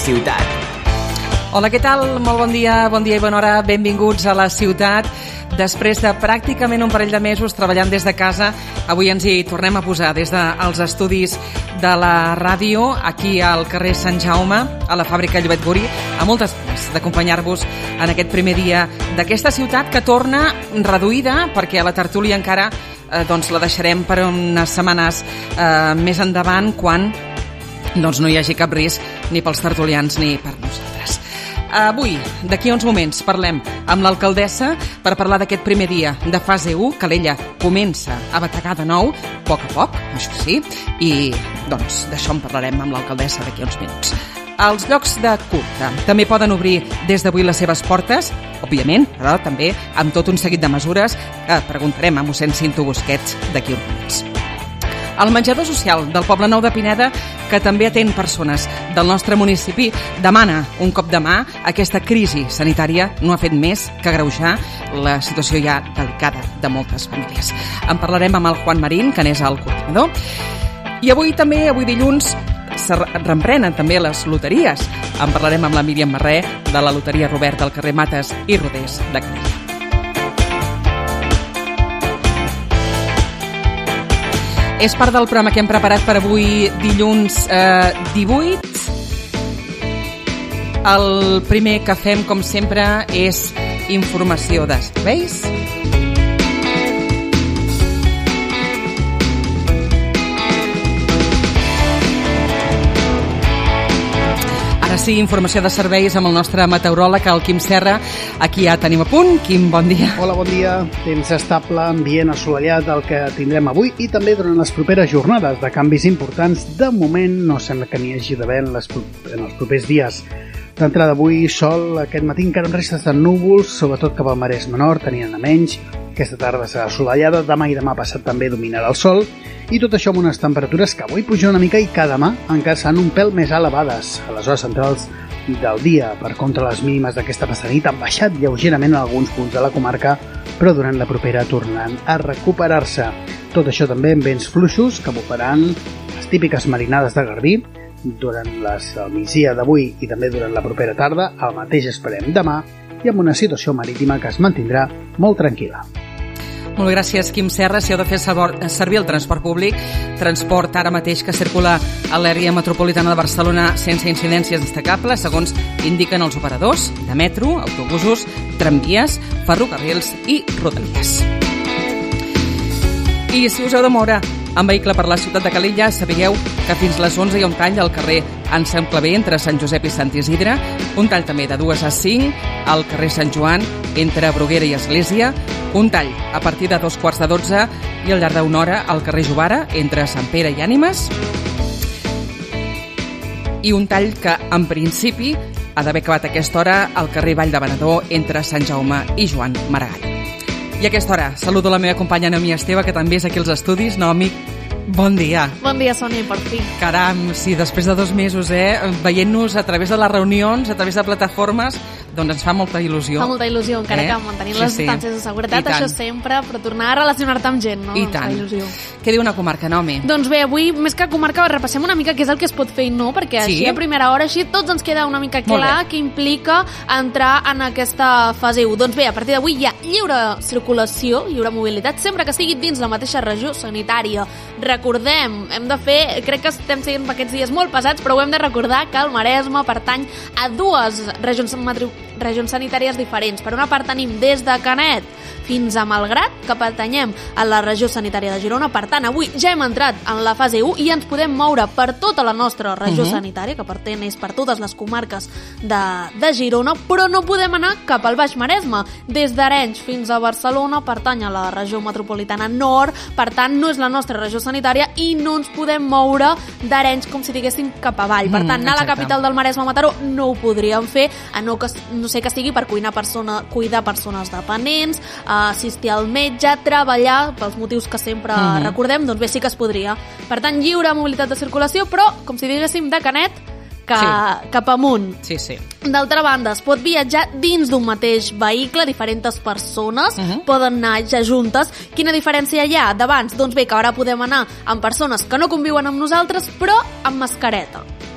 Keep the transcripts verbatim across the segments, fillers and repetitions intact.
ciutat. Hola, què tal? Molt bon dia, bon dia i bona hora. Benvinguts a la ciutat. Després de pràcticament un parell de mesos treballant des de casa, avui ens hi tornem a posar des dels estudis de la ràdio, aquí al carrer Sant Jaume, a la fàbrica Llobet Guri, amb moltes ganes d'acompanyar-vos en aquest primer dia d'aquesta ciutat que torna reduïda, perquè a la tertúlia encara eh, doncs la deixarem per unes setmanes eh, més endavant, quan doncs, no hi hagi cap risc ni pels tertulians ni per nosaltres. Avui, d'aquí a uns moments, parlem amb l'alcaldessa per parlar d'aquest primer dia de fase u, que l'ella comença a bategar de nou, a poc a poc, això sí, i doncs d'això en parlarem amb l'alcaldessa d'aquí a uns minuts. Els llocs de culte també poden obrir des d'avui les seves portes, òbviament, però també amb tot un seguit de mesures que preguntarem a mossèn Cinto Busquets d'aquí a uns minuts. El menjador social del Poble Nou de Pineda, que també atén persones del nostre municipi, demana un cop de mà. Aquesta crisi sanitària no ha fet més que agreujar la situació ja delicada de moltes famílies. En parlarem amb el Juan Marín, que n'és el coordinador. I avui també, avui dilluns, se reprenen també les loteries. En parlarem amb la Míriam Marré, de la loteria Robert del carrer Mates i Rodés de Calella. És part del programa que hem preparat per avui dilluns eh, divuit. El primer que fem, com sempre, és informació de serveis. Ara sí, informació de serveis amb el nostre meteoròleg, el Quim Serra. Aquí ja tenim a punt. Quim, bon dia. Hola, bon dia. Temps estable, ambient assolellat el que tindrem avui i també durant les properes jornades de canvis importants. De moment no sembla que n'hi hagi d'haver en, les, en els propers dies. D'entrada avui, sol, aquest matí encara amb restes de núvols, sobretot cap al Maresme Nord, tenien a menys. Aquesta tarda serà assolellada, demà i demà passat també dominarà el sol, i tot això amb unes temperatures que avui pugen una mica i que demà encara seran un pèl més elevades a les hores centrals del dia. Per contra, les mínimes d'aquesta passada nit han baixat lleugerament en alguns punts de la comarca, però durant la propera tornaran a recuperar-se. Tot això també amb vents fluixos que bufaran les típiques marinades de garbí durant les, el migdia d'avui i també durant la propera tarda. El mateix esperem demà, i amb una situació marítima que es mantindrà molt tranquil·la. Molt gràcies, Quim Serra. Si heu de fer servir el transport públic, transport ara mateix que circula a l'àrea metropolitana de Barcelona sense incidències destacables, segons indiquen els operadors de metro, autobusos, tramvies, ferrocarrils i rodalies. I si us heu de moure en vehicle per la ciutat de Calella, sapigueu que fins les onze hi ha un tall al carrer Anselm Clavé entre Sant Josep i Sant Isidre, un tall també de dues a cinc al carrer Sant Joan entre Bruguera i Església, un tall a partir de dos quarts de dotze i al llarg d'una hora al carrer Jovara entre Sant Pere i Ànimes, i un tall que en principi ha d'haver acabat a aquesta hora al carrer Vall de Venedor entre Sant Jaume i Joan Maragall. I a aquesta hora saludo la meva companya Noemí Esteve, que també és aquí als estudis. Noemí, bon dia. Bon dia, Sònia, per fi. Caram, sí, després de dos mesos, eh, veient-nos a través de les reunions, a través de plataformes, doncs ens fa molta il·lusió. Fa molta il·lusió, encara eh? que mantenint sí, les distàncies sí. de seguretat, això sempre, però tornar a relacionar-te amb gent, no? I tant. Què diu una comarca, Noemi? Doncs bé, avui, més que comarca, repassem una mica què és el que es pot fer i no, perquè sí? així a primera hora així tots ens queda una mica clar què implica entrar en aquesta fase u. Doncs bé, a partir d'avui hi ha lliure circulació, lliure mobilitat, sempre que sigui dins la mateixa regió sanitària. Recordem, hem de fer, crec que estem sent aquests dies molt pesats, però ho hem de recordar que el Maresme pertany a dues regions metropolitanes regions sanitàries diferents. Per una part tenim des de Canet fins a Malgrat, que pertanyem a la regió sanitària de Girona. Per tant, avui ja hem entrat en la fase u i ens podem moure per tota la nostra regió uh-huh. sanitària, que pertany per totes les comarques de, de Girona, però no podem anar cap al Baix Maresme. Des d'Arenys fins a Barcelona pertany a la regió metropolitana nord, per tant, no és la nostra regió sanitària i no ens podem moure d'Arenys com si diguéssim cap avall. Per tant, anar a la capital del Maresme, Mataró, no ho podríem fer, a no, que, no sé que sigui per cuinar persona, cuidar persones dependents, assistir al metge, treballar, pels motius que sempre mm-hmm. recordem, doncs bé, sí que es podria. Per tant, lliure mobilitat de circulació, però, com si diguéssim, de Canet que, sí. cap amunt. Sí, sí. D'altra banda, es pot viatjar dins d'un mateix vehicle, diferents persones uh-huh. poden anar ja juntes. Quina diferència hi ha d'abans? Doncs bé, que ara podem anar amb persones que no conviuen amb nosaltres, però amb mascareta.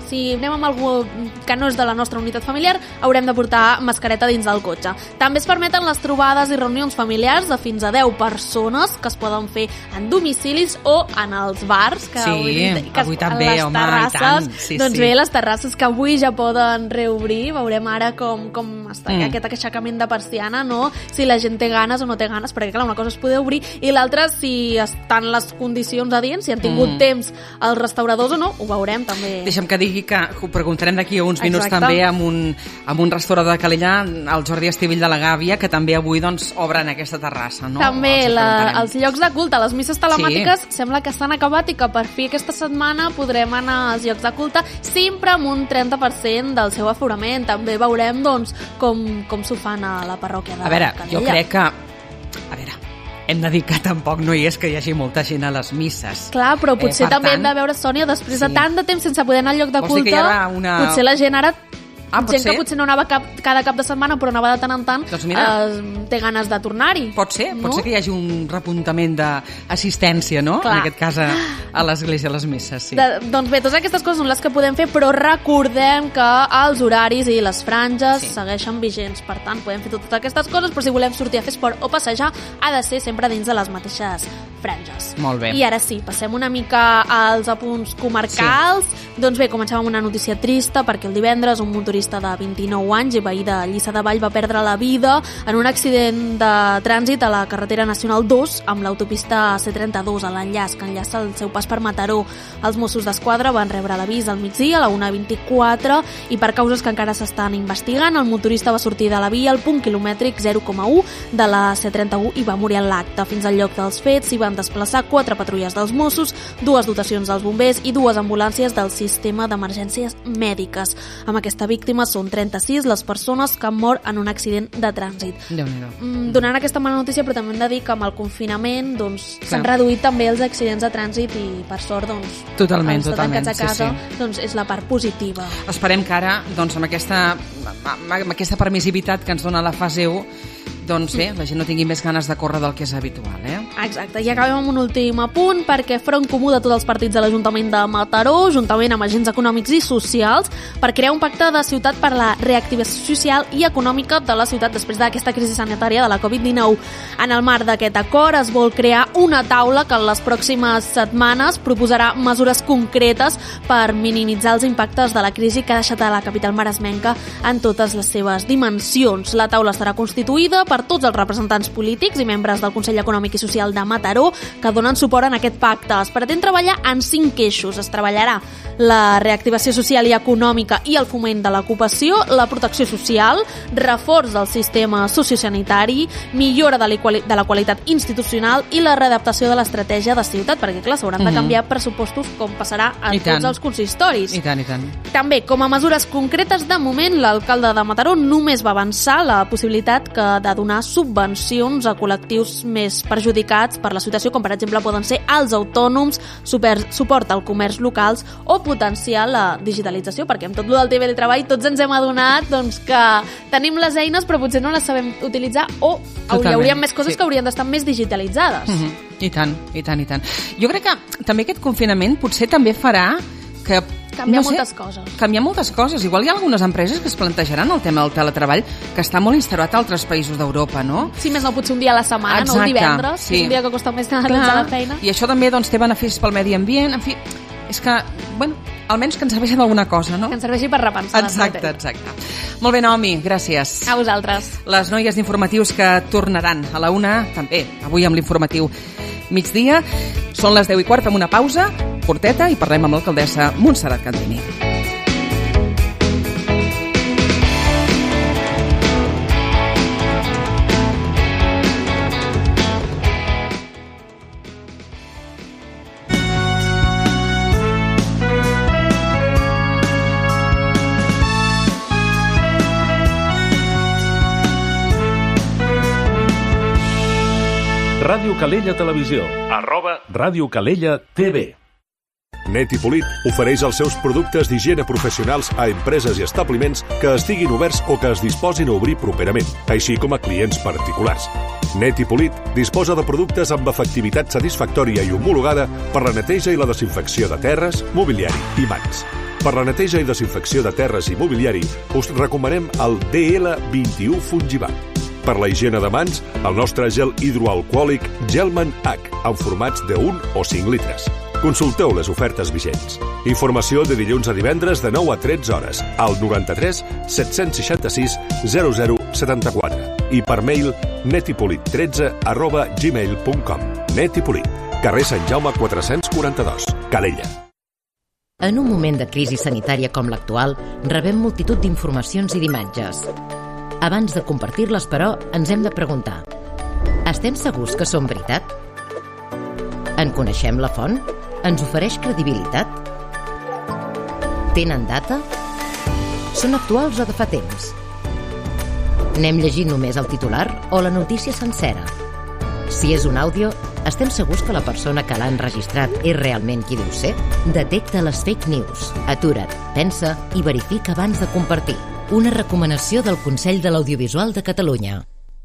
si anem amb algú que no és de la nostra unitat familiar, haurem de portar mascareta dins del cotxe. També es permeten les trobades i reunions familiars de fins a deu persones que es poden fer en domicilis o en els bars. Que sí, avui, que avui també, les home, terrasses, i tant. Sí, doncs sí. bé, les terrasses que avui ja poden reobrir, veurem ara com, com està mm. aquest aixecament de persiana, no? Si la gent té ganes o no té ganes, perquè clar, una cosa és poder obrir i l'altra si estan les condicions adients, si han tingut mm. temps els restauradors o no, ho veurem també. Deixa'm que digui que ho preguntarem d'aquí a uns minuts Exacte. també amb un, amb un restaurador de Calella, el Jordi Estivill de la Gàbia, que també avui doncs obren aquesta terrassa, no? També els, la, els llocs de culte, les misses telemàtiques sí. sembla que s'han acabat i que per fi aquesta setmana podrem anar als llocs de culte sempre amb un trenta per cent del seu aforament. També veurem doncs com, com s'ho fan a la parròquia de A veure, Calella. jo crec que... A veure, hem de dir que tampoc no hi és que hi hagi molta gent a les misses. Clar, però potser eh, també tant, hem de veure, Sònia, després sí. de tant de temps sense poder anar al lloc de Vols dir culte, que hi haurà una... potser la gent ara... Ah, pot gent ser? que potser no anava cap, cada cap de setmana però anava de tant en tant, Doncs mira. eh, té ganes de tornar-hi. Pot ser, no? pot ser que hi hagi un repuntament d'assistència, no? Clar. En aquest cas a, a l'església, a les misses, sí. De, doncs bé, totes aquestes coses són les que podem fer, però recordem que els horaris i les franges Sí. segueixen vigents. Per tant, podem fer totes aquestes coses, però si volem sortir a fer esport o passejar, ha de ser sempre dins de les mateixes franges. Molt bé. I ara sí, passem una mica als apunts comarcals. Sí. Doncs bé, comencem amb una notícia trista, perquè el divendres un motorista de vint-i-nou anys i veí de Lliçà de Vall va perdre la vida en un accident de trànsit a la carretera nacional dos amb l'autopista C trenta-dos a l'enllaç que enllaça el seu pas per Mataró. Els Mossos d'Esquadra van rebre l'avís al migdia a la una vint-i-quatre i per causes que encara s'estan investigant, el motorista va sortir de la via al punt quilomètric zero coma u de la C trenta-u i va morir en l'acte. Fins al lloc dels fets s'hi van desplaçar quatre patrulles dels Mossos, dues dotacions dels bombers i dues ambulàncies del sistema d'emergències mèdiques. Amb aquesta víctima són trenta-sis les persones que han mort en un accident de trànsit. Déu-n'hi-do. Mm, donant aquesta mala notícia, però també hem de dir que amb el confinament doncs, s'han reduït també els accidents de trànsit i per sort doncs, Totalment, els de totalment, tancats a casa sí, sí. doncs, és la part positiva. Esperem que ara, doncs, amb aquesta, amb aquesta permissivitat que ens dona la fase u, doncs bé, la gent no tingui més ganes de córrer del que és habitual, eh? Exacte, i acabem amb un últim apunt, perquè Front Comú de tots els partits de l'Ajuntament de Mataró, juntament amb agents econòmics i socials, per crear un pacte de ciutat per la reactivació social i econòmica de la ciutat després d'aquesta crisi sanitària de la covid dinou. En el marc d'aquest acord es vol crear una taula que en les pròximes setmanes proposarà mesures concretes per minimitzar els impactes de la crisi que ha deixat a la capital maresmenca en totes les seves dimensions. La taula estarà constituïda per tots els representants polítics i membres del Consell Econòmic i Social de Mataró que donen suport en aquest pacte. Es pretén treballar en cinc eixos. Es treballarà la reactivació social i econòmica i el foment de l'ocupació, la protecció social, reforç del sistema sociosanitari, millora de la, quali de la qualitat institucional i la readaptació de l'estratègia de ciutat, perquè clar, s'hauran de canviar pressupostos com passarà a I tots tant. els consistoris. I tant, i tant. També, com a mesures concretes, de moment, l'alcalde de Mataró només va avançar la possibilitat que de donar subvencions a col·lectius més perjudicats per la situació, com per exemple poden ser els autònoms, super, suport al comerç locals o potenciar la digitalització, perquè amb tot el del teletreball tots ens hem adonat doncs, que tenim les eines però potser no les sabem utilitzar o hi haurien més coses sí. que haurien d'estar més digitalitzades. Mm-hmm. I tant, i tant, i tant. Jo crec que també aquest confinament potser també farà que Canviar no sé, moltes coses. Canviar moltes coses. Igual hi ha algunes empreses que es plantejaran el tema del teletreball, que està molt instaurat a altres països d'Europa, no? Sí, més no, potser un dia a la setmana, Exacte, no el divendres, sí. és un dia que costa més realitzar la feina. I això també doncs, té beneficis pel medi ambient, en fi, és que, bueno, almenys que ens serveixi d'alguna cosa, no? Que ens serveixi per repensar. Exacte, exacte. Molt bé, Naomi, gràcies. A vosaltres. Les noies d'informatius que tornaran a la una, també, avui amb l'informatiu migdia. Són les deu i quart, fem una pausa curteta i parlem amb l'alcaldessa Montserrat Candini. Ràdio Calella Televisió, arroba Ràdio Calella T V. Net i Polit ofereix els seus productes d'higiene professionals a empreses i establiments que estiguin oberts o que es disposin a obrir properament, així com a clients particulars. Net i Polit disposa de productes amb efectivitat satisfactòria i homologada per la neteja i la desinfecció de terres, mobiliari i mans. Per la neteja i desinfecció de terres i mobiliari, us recomanem el D L vint-i-u Fungibat. Per la higiene de mans, el nostre gel hidroalcohòlic Gelman H, en formats de un o cinc litres. Consulteu les ofertes vigents. Informació de dilluns a divendres de nou a tretze hores al noranta-tres set-cents seixanta-sis zero zero setanta-quatre i per mail netipolit tretze arroba gmail punt com. Netipolit, carrer Sant Jaume quatre-cents quaranta-dos, Calella. En un moment de crisi sanitària com l'actual, rebem multitud d'informacions i d'imatges. Abans de compartir-les, però, ens hem de preguntar: estem segurs que són veritat? En coneixem la font? Ens ofereix credibilitat? Tenen data? Són actuals o de fa temps? N'hem llegit només el titular o la notícia sencera? Si és un àudio, estem segurs que la persona que l'ha enregistrat és realment qui diu ser? Detecta les fake news. Atura't, pensa i verifica abans de compartir. Una recomanació del Consell de l'Audiovisual de Catalunya.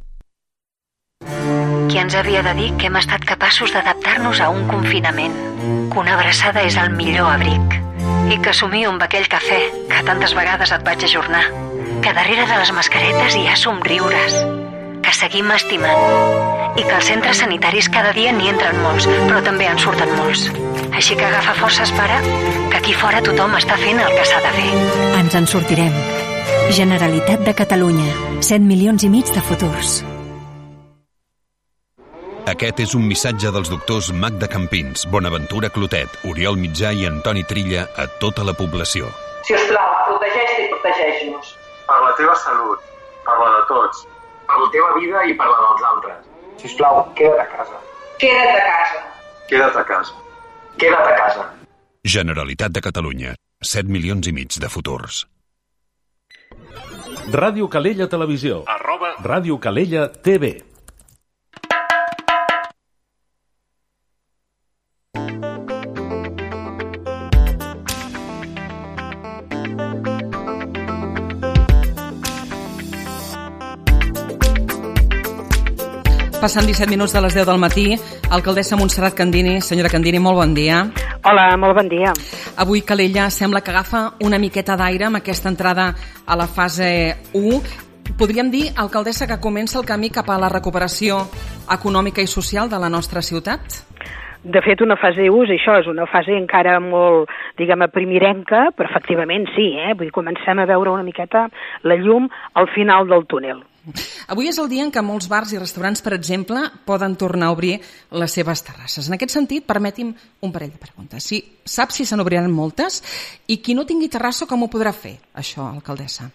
Qui ens havia de dir que hem estat capaços d'adaptar-nos a un confinament, que una abraçada és el millor abric i que somio amb aquell cafè que tantes vegades et vaig ajornar, que darrere de les mascaretes hi ha somriures, que seguim estimant i que als centres sanitaris cada dia n'hi entren molts, però també en surten molts. Així que agafa forces, pare, que aquí fora tothom està fent el que s'ha de fer. Ens en sortirem. Generalitat de Catalunya. set milions i mig de futurs. Aquest és un missatge dels doctors Magda Campins, Bonaventura Clotet, Oriol Mitjà i Antoni Trilla a tota la població. Si us plau, protegeix-te i protegeix-nos. Per la teva salut, per la de tots, per la teva vida i per la dels altres. Si us plau, queda't a casa. Queda't a casa. Queda't a casa. Queda't a casa. Generalitat de Catalunya. set milions i mig de futurs. Ràdio Calella Televisió. Arroba Ràdio Calella T V. Passant disset minuts de les deu del matí, alcaldessa Montserrat Candini. Senyora Candini, molt bon dia. Hola, molt bon dia. Avui Calella sembla que agafa una miqueta d'aire amb aquesta entrada a la fase u. Podríem dir, alcaldessa, que comença el camí cap a la recuperació econòmica i social de la nostra ciutat? De fet, una fase u és això, és una fase encara molt, diguem, primirenca, però efectivament sí, eh? Vull dir, comencem a veure una miqueta la llum al final del túnel. Avui és el dia en què molts bars i restaurants, per exemple, poden tornar a obrir les seves terrasses. En aquest sentit, permeti'm un parell de preguntes. Si sap si se n'obriran moltes i qui no tingui terrassa, com ho podrà fer, això, alcaldessa?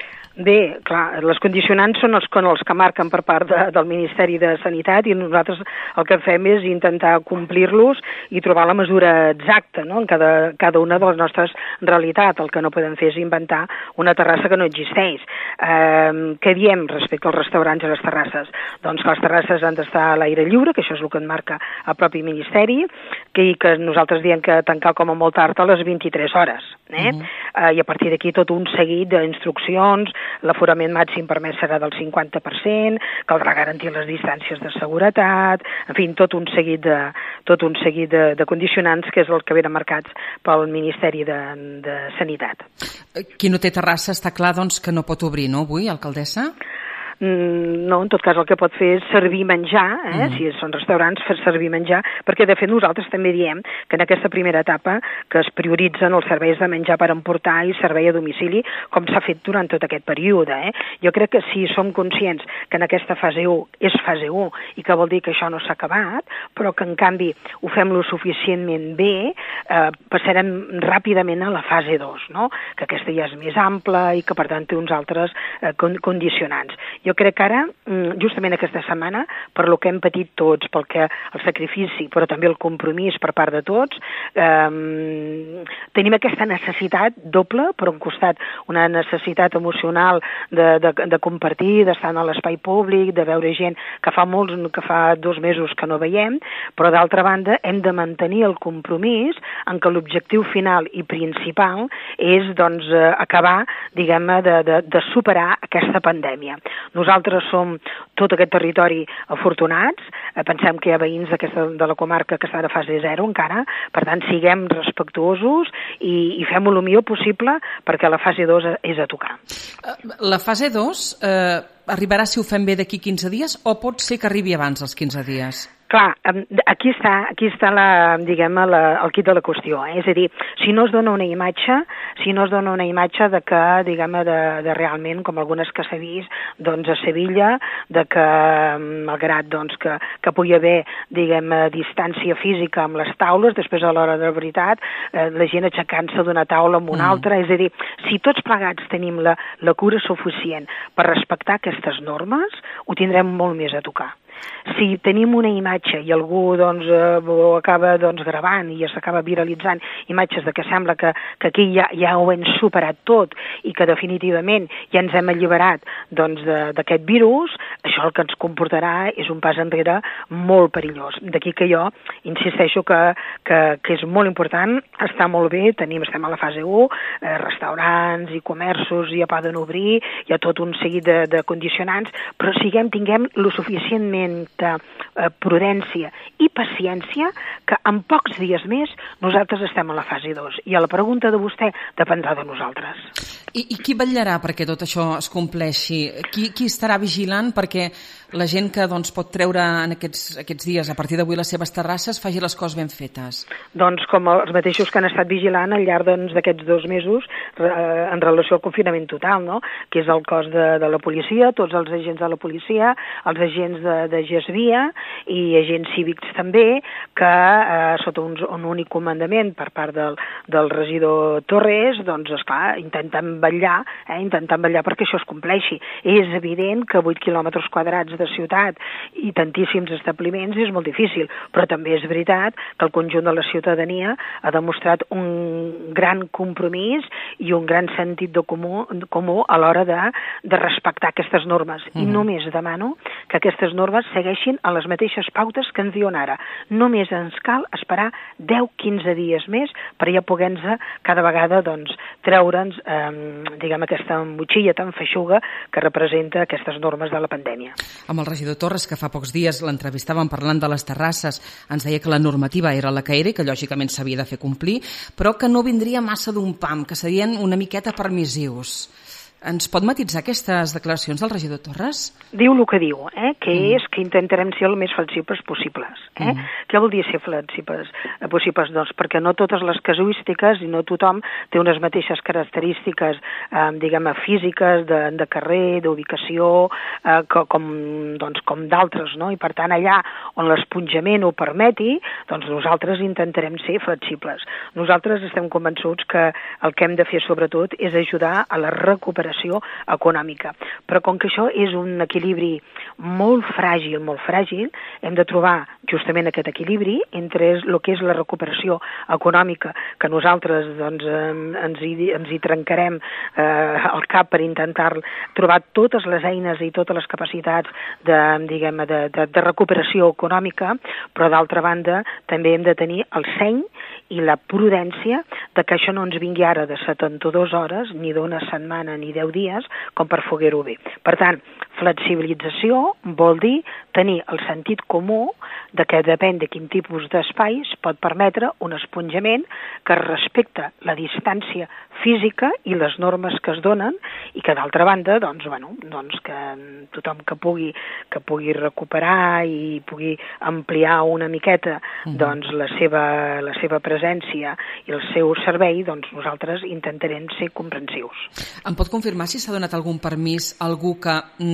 Bé, clar, les condicionants són els, els que marquen per part de, del Ministeri de Sanitat i nosaltres el que fem és intentar complir-los i trobar la mesura exacta, no?, en cada, cada una de les nostres realitats. El que no podem fer és inventar una terrassa que no existeix. Eh, què diem respecte als restaurants i les terrasses? Doncs que les terrasses han d'estar a l'aire lliure, que això és el que en marca el propi Ministeri, que, i que nosaltres diem que tancar com a molt tard a les vint-i-tres hores. Eh? Uh-huh. eh, I a partir d'aquí tot un seguit d'instruccions. L'aforament màxim permès serà del cinquanta per cent, caldrà garantir les distàncies de seguretat, en fi, tot un seguit de, tot un seguit de, de condicionants que és el que venen marcats pel Ministeri de, de Sanitat. Qui no té terrassa està clar doncs, que no pot obrir, no, avui, alcaldessa? No, en tot cas el que pot fer és servir menjar, eh? Mm. Si són restaurants, fer servir menjar, perquè de fet nosaltres també diem que en aquesta primera etapa que es prioritzen els serveis de menjar per emportar i servei a domicili, com s'ha fet durant tot aquest període. Eh? Jo crec que si som conscients que en aquesta fase u és fase u i que vol dir que això no s'ha acabat, però que en canvi ho fem lo suficientment bé, eh, passarem ràpidament a la fase dos, no? Que aquesta ja és més ampla i que per tant té uns altres eh, condicionants. Jo crec que ara, justament aquesta setmana, per lo que hem patit tots, pel que el sacrifici, però també el compromís per part de tots, eh, tenim aquesta necessitat doble, per un costat una necessitat emocional de, de, de compartir, d'estar en l'espai públic, de veure gent que fa molts, que fa dos mesos que no veiem, però d'altra banda hem de mantenir el compromís en què l'objectiu final i principal és doncs, acabar, diguem-ne, de, de, de superar aquesta pandèmia. Nosaltres som tot aquest territori afortunats, eh, pensem que hi ha veïns de la comarca que estan a fase zero encara, per tant, siguem respectuosos i, i fem-ho el millor possible perquè la fase dos és a tocar. La fase dos eh, arribarà, si ho fem bé, d'aquí quinze dies o pot ser que arribi abans dels quinze dies? Clar, aquí està, aquí està la, diguem, la, el quid de la qüestió. Eh? És a dir, si no es dona una imatge, si no es dona una imatge de que, diguem, de, de realment, com algunes que s'ha vist, doncs a Sevilla, de que, malgrat doncs, que, que pugui haver, diguem, distància física amb les taules, després a l'hora de la veritat, eh, la gent aixecant-se d'una taula amb una mm. altra, és a dir, si tots plegats tenim la, la cura suficient per respectar aquestes normes, ho tindrem molt més a tocar. Si tenim una imatge i algú doncs, eh, ho acaba doncs, gravant i s'acaba viralitzant imatges de que sembla que, que aquí ja, ja ho hem superat tot i que definitivament ja ens hem alliberat doncs, d'aquest virus, això el que ens comportarà és un pas enrere molt perillós. D'aquí que jo insisteixo que, que, que és molt important, està molt bé, tenim, estem a la fase u, eh, restaurants i comerços ja poden obrir, hi ha tot un seguit de, de condicionants, però siguem, tinguem lo suficientment de eh, prudència i paciència que en pocs dies més nosaltres estem a la fase dos. I a la pregunta de vostè dependrà de nosaltres. I, i qui vetllarà perquè tot això es compleixi? Qui, qui estarà vigilant perquè la gent que doncs, pot treure en aquests, aquests dies, a partir d'avui, les seves terrasses, faci les coses ben fetes? Doncs com els mateixos que han estat vigilant al llarg doncs, d'aquests dos mesos eh, en relació al confinament total, no? Que és el cos de, de la policia, tots els agents de la policia, els agents de, de GESVIA i agents cívics també, que eh, sota un, un únic comandament per part del, del regidor Torres, doncs, esclar, intenten vetllar, eh, intenten vetllar perquè això es compleixi. És evident que vuit quilòmetres quadrats de ciutat i tantíssims establiments és molt difícil, però també és veritat que el conjunt de la ciutadania ha demostrat un gran compromís i un gran sentit de comú, comú a l'hora de, de respectar aquestes normes. Mm. I només demano que aquestes normes segueixin a les mateixes pautes que ens diuen ara. Només ens cal esperar deu a quinze dies més per ja poder-nos cada vegada doncs, treure'ns eh, diguem, aquesta motxilla tan feixuga que representa aquestes normes de la pandèmia. Amb el regidor Torres, que fa pocs dies l'entrevistàvem parlant de les terrasses, ens deia que la normativa era la que era i que lògicament s'havia de fer complir, però que no vindria massa d'un pam, que serien una miqueta permissius. Ens pot matitzar aquestes declaracions del regidor Torres? Diu el que diu, eh? que mm. és que intentarem ser el més flexibles possibles. Eh? Mm. Què vol dir ser flexibles eh, possibles? Doncs perquè no totes les casuístiques i no tothom té unes mateixes característiques, eh, diguem-ne, físiques, de, de carrer, d'ubicació, eh, que, com, doncs, com d'altres, no? I per tant, allà on l'esponjament ho permeti, doncs nosaltres intentarem ser flexibles. Nosaltres estem convençuts que el que hem de fer, sobretot, és ajudar a la recuperació econòmica. Però com que això és un equilibri molt fràgil, molt fràgil, hem de trobar justament aquest equilibri entre el que és la recuperació econòmica, que nosaltres doncs, ens, hi, ens hi trencarem eh, al cap per intentar trobar totes les eines i totes les capacitats de, diguem, de, de, de recuperació econòmica, però d'altra banda també hem de tenir el seny i la prudència de que això no ens vingui ara de setanta-dues hores, ni d'una setmana ni deu dies, com per foguer-ho bé. Per tant, flexibilització vol dir tenir el sentit comú de que depèn de quin tipus d'espai es pot permetre un esponjament que respecta la distància física i les normes que es donen i que d'altra banda, doncs, bueno, doncs que tothom que pugui, que pugui recuperar i pugui ampliar una miqueta doncs, la seva, la seva presència i el seu servei, doncs nosaltres intentarem ser comprensius. Em pot confirmar si s'ha donat algun permís a algú que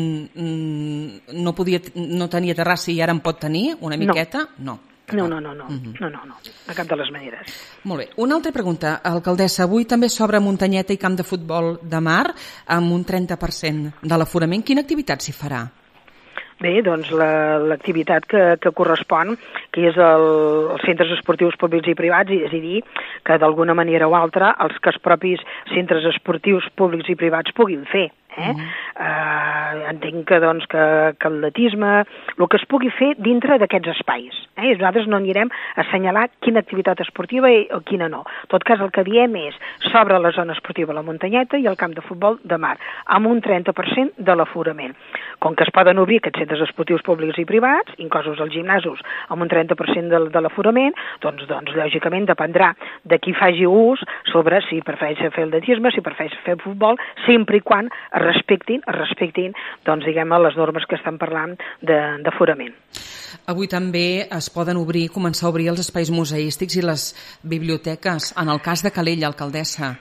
mm, no, podia, no tenia terrassa i ara en pot tenir una miqueta? No. No, no, no, no, uh-huh. no, no, no, de cap de les maneres. Molt bé. Una altra pregunta, alcaldessa. Avui també s'obre muntanyeta i camp de futbol de mar amb un trenta per cent de l'aforament. Quina activitat s'hi farà? Bé, doncs l'activitat la, que, que correspon, que és el, els centres esportius públics i privats, és a dir, que d'alguna manera o altra els que els propis centres esportius públics i privats puguin fer. Eh? Uh-huh. eh, entenc que, doncs, que, que atletisme, el que es pugui fer dintre d'aquests espais. Eh? I nosaltres no anirem a assenyalar quina activitat esportiva i, o quina no. En tot cas, el que diem és s'obre la zona esportiva a la muntanyeta i el camp de futbol de mar, amb un trenta per cent de l'aforament. Com que es poden obrir aquests centres esportius públics i privats, inclosos els gimnasos, amb un trenta per cent de, de l'aforament, doncs, doncs lògicament dependrà de qui faci ús sobre si prefereix fer atletisme, si prefereix fer futbol, sempre i quan es respectin, es respectin doncs, diguem, les normes que estan parlant d'aforament. Avui també es poden obrir, començar a obrir els espais museístics i les biblioteques, en el cas de Calella, alcaldessa.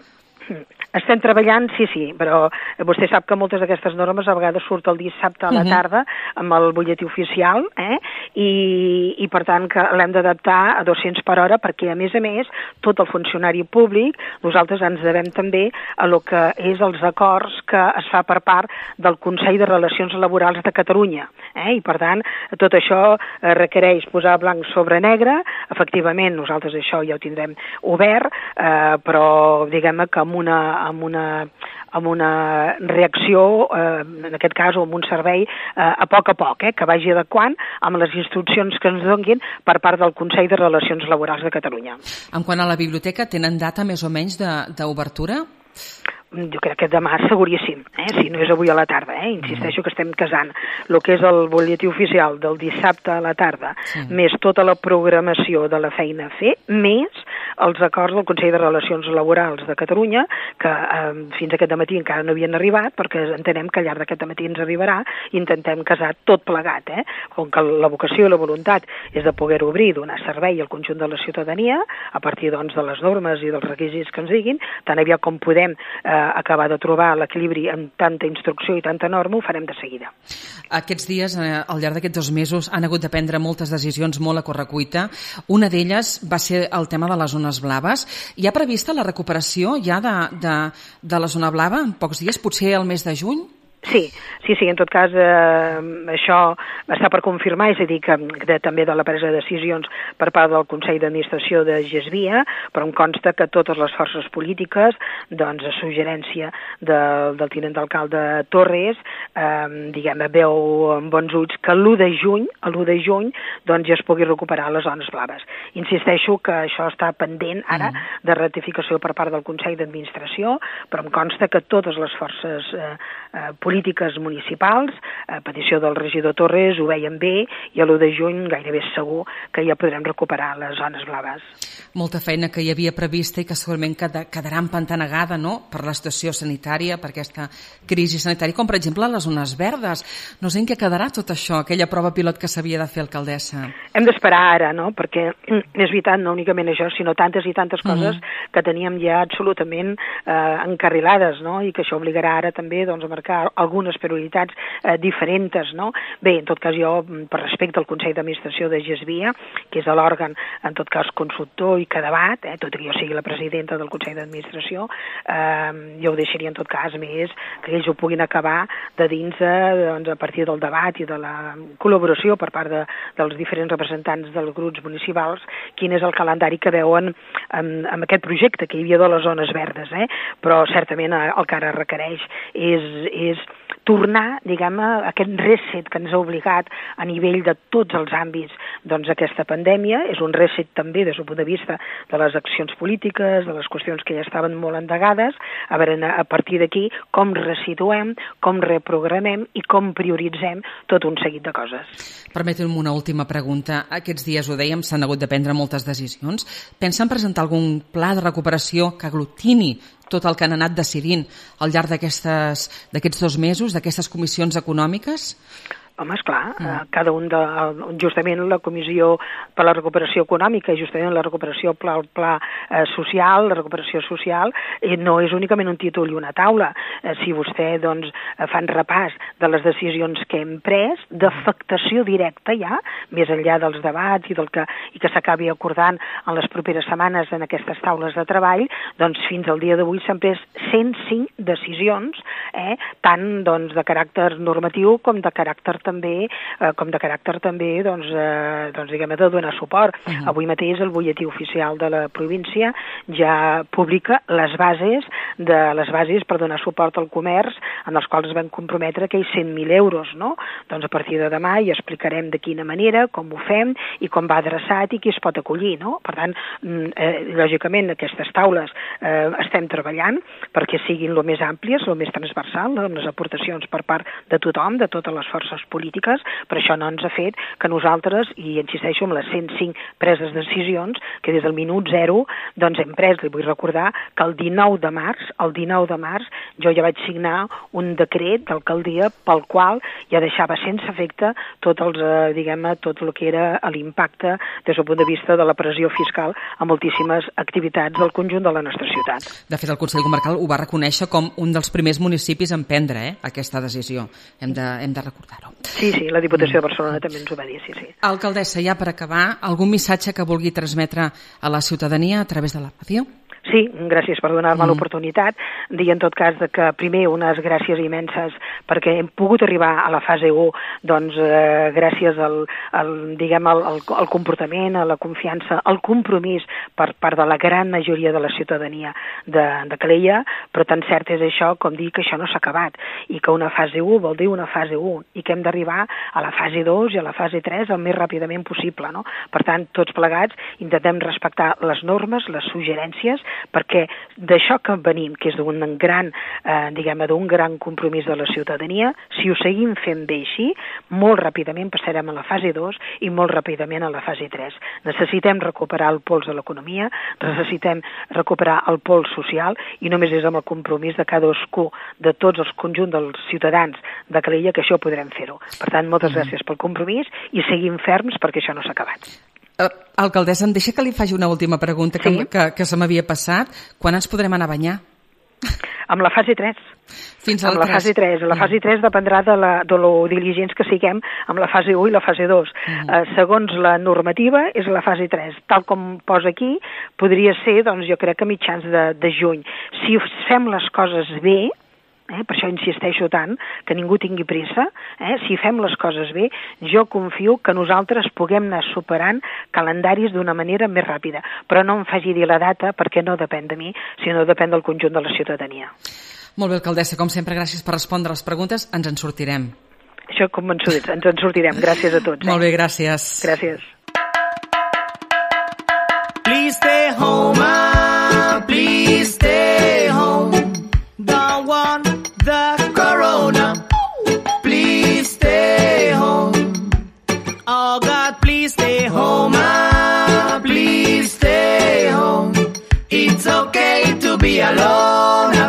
Estem treballant, sí, sí, però vostè sap que moltes d'aquestes normes a vegades surt el dissabte a la tarda amb el butlletí oficial, eh? I, i per tant que l'hem d'adaptar a dos-cents per hora perquè, a més a més, tot el funcionari públic, nosaltres ens devem també a lo que és els acords que es fa per part del Consell de Relacions Laborals de Catalunya. Eh? I per tant, tot això requereix posar blanc sobre negre. Efectivament, nosaltres això ja ho tindrem obert, eh, però diguem-ne que amb una amb una, amb una reacció, eh, en aquest cas, o amb un servei eh, a poc a poc, eh, que vagi adequant amb les instruccions que ens donguin per part del Consell de Relacions Laborals de Catalunya. En quant a la biblioteca, tenen data més o menys d'obertura? Jo crec que demà seguríssim, eh? Si no és avui a la tarda, eh? Insisteixo que estem casant el que és el butlletí oficial del dissabte a la tarda, sí. Més tota la programació de la feina a fer, més els acords del Consell de Relacions Laborals de Catalunya, que eh, fins aquest matí encara no havien arribat, perquè entenem que al llarg d'aquest matí ens arribarà, i intentem casar tot plegat, eh? Com que la vocació i la voluntat és de poder obrir, donar servei al conjunt de la ciutadania, a partir doncs, de les normes i dels requisits que ens diguin, tan aviat com podem eh, acabar de trobar l'equilibri amb tanta instrucció i tanta norma, ho farem de seguida. Aquests dies, eh, al llarg d'aquests dos mesos, han hagut de prendre moltes decisions molt a correcuita. Una d'elles va ser el tema de les zones blaves. Hi ha prevista la recuperació ja de, de, de la zona blava en pocs dies, potser el mes de juny? Sí, sí, sí, en tot cas eh, això està per confirmar, és a dir, que de, també de la presa de decisions per part del Consell d'Administració de GESVIA, però em consta que totes les forces polítiques, doncs a suggerència de, del tinent d'alcalde Torres, eh, diguem, veu amb bons ulls que l'u de juny, l'u de juny, doncs ja es pugui recuperar les zones blaves. Insisteixo que això està pendent ara de ratificació per part del Consell d'Administració, però em consta que totes les forces eh, eh, polítiques municipals, a petició del regidor Torres, ho veien bé, i a l'u de juny gairebé segur que ja podrem recuperar les zones blaves. Molta feina que hi havia prevista i que segurament quedarà empantanegada, no?, per la situació sanitària, per aquesta crisi sanitària, com per exemple les zones verdes. No sé en què quedarà tot això, aquella prova pilot que s'havia de fer, alcaldessa. Hem d'esperar ara, no?, perquè és veritat, no únicament això, sinó tantes i tantes coses uh-huh. que teníem ja absolutament eh, encarrilades, no?, i que això obligarà ara també doncs, a marcar algunes prioritats eh, diferents, no? Bé, en tot cas jo, per respecte al Consell d'Administració de GESVIA, que és l'òrgan, en tot cas, consultor i que debat, eh, tot i que jo sigui la presidenta del Consell d'Administració, eh, jo ho deixaria en tot cas més que ells ho puguin acabar de dins eh, doncs, a partir del debat i de la col·laboració per part de, dels diferents representants dels grups municipals, quin és el calendari que veuen amb, amb aquest projecte que hi havia de les zones verdes, eh? Però certament el que ara requereix és, és tornar, diguem, a aquest reset que ens ha obligat a nivell de tots els àmbits doncs, aquesta pandèmia. És un reset també des del punt de vista de les accions polítiques, de les qüestions que ja estaven molt endegades, a veure a partir d'aquí com resituem, com reprogramem i com prioritzem tot un seguit de coses. Permetem una última pregunta. Aquests dies, ho dèiem, s'han hagut de prendre moltes decisions. Pensen presentar algun pla de recuperació que aglutini tot el que han anat decidint al llarg d'aquests dos mesos, d'aquestes comissions econòmiques? Home, esclar, mm. cada un de, justament la Comissió per la Recuperació Econòmica i justament la recuperació pla, el pla eh, social, la recuperació social, eh, no és únicament un títol i una taula. Eh, si vostè, doncs, fan repàs de les decisions que hem pres, d'afectació directa ja, més enllà dels debats i, del que, i que s'acabi acordant en les properes setmanes en aquestes taules de treball, doncs fins al dia d'avui s'han pres cent cinc decisions, eh, tant doncs, de caràcter normatiu com de caràcter també, eh, com de caràcter també, doncs, eh, doncs diguem-ne, de donar suport. Uh-huh. Avui mateix el butlletí oficial de la província ja publica les bases de les bases per donar suport al comerç, en els quals es van comprometre aquells cent mil euros, no? Doncs a partir de demà ja explicarem de quina manera, com ho fem i com va adreçat i qui es pot acollir, no? Per tant, eh, lògicament, aquestes taules eh, estem treballant perquè siguin el més àmplies, el més transversal, amb les aportacions per part de tothom, de totes les forces polítiques, però això no ens ha fet que nosaltres, i insisteixo en les cent cinc preses de decisions, que des del minut zero doncs hem pres, li vull recordar que el dinou de març, el dinou de març, jo ja vaig signar un decret d'alcaldia pel qual ja deixava sense efecte tot els, eh, diguem-ne, tot el que era l'impacte des del punt de vista de la pressió fiscal a moltíssimes activitats del conjunt de la nostra ciutat. De fet, el Consell Comarcal ho va reconèixer com un dels primers municipis en prendre eh, aquesta decisió. Hem de, hem de recordar-ho. Sí, sí, la Diputació de Barcelona també ens ho va dir, sí, sí. Alcaldessa, ja per acabar, algun missatge que vulgui transmetre a la ciutadania a través de la ràdio? Sí, gràcies per donar-me mm. l'oportunitat. Dir en tot cas que primer unes gràcies immenses perquè hem pogut arribar a la fase u doncs, eh, gràcies al, al, diguem, al, al, al comportament, a la confiança, al compromís per part de la gran majoria de la ciutadania de, de Calella, però tan cert és això com dir que això no s'ha acabat i que una fase u vol dir una fase u i que hem d'arribar a la fase dos i a la fase tres el més ràpidament possible, no? Per tant, tots plegats intentem respectar les normes, les suggerències, perquè d'això que venim, que és d'un gran, eh, diguem-ne, d'un gran compromís de la ciutadania, si ho seguim fent bé així, molt ràpidament passarem a la fase dos i molt ràpidament a la fase tres. Necessitem recuperar el pols de l'economia, necessitem recuperar el pols social i només és amb el compromís de cadascú, de tots els conjunts dels ciutadans de Calella que això podrem fer-ho. Per tant, moltes gràcies pel compromís i seguim ferms perquè això no s'ha acabat. Uh, alcaldessa, em deixa que li faci una última pregunta que, sí? que, que se m'havia passat. Quan ens podrem anar a banyar? Amb la fase tres. Fins al amb la tres. fase tres. La fase tres dependrà de, la, de lo diligents que siguem amb la fase u i la fase dos. Mm. Uh, segons la normativa, és la fase tres. Tal com posa aquí, podria ser, doncs, jo crec que mitjans de, de juny. Si fem les coses bé, Eh, per això insisteixo tant, que ningú tingui pressa, eh, si fem les coses bé, jo confio que nosaltres puguem anar superant calendaris d'una manera més ràpida, però no em faci dir la data perquè no depèn de mi, sinó depèn del conjunt de la ciutadania. Molt bé, alcaldessa, com sempre, gràcies per respondre les preguntes, ens en sortirem. Això convençuts, ens en sortirem, gràcies a tots. Eh? Molt bé, gràcies. Gràcies. Please stay home, ah, please stay home. Don't want the corona. Please stay home. Oh God, please stay home. Ah, please stay home. It's okay to be alone.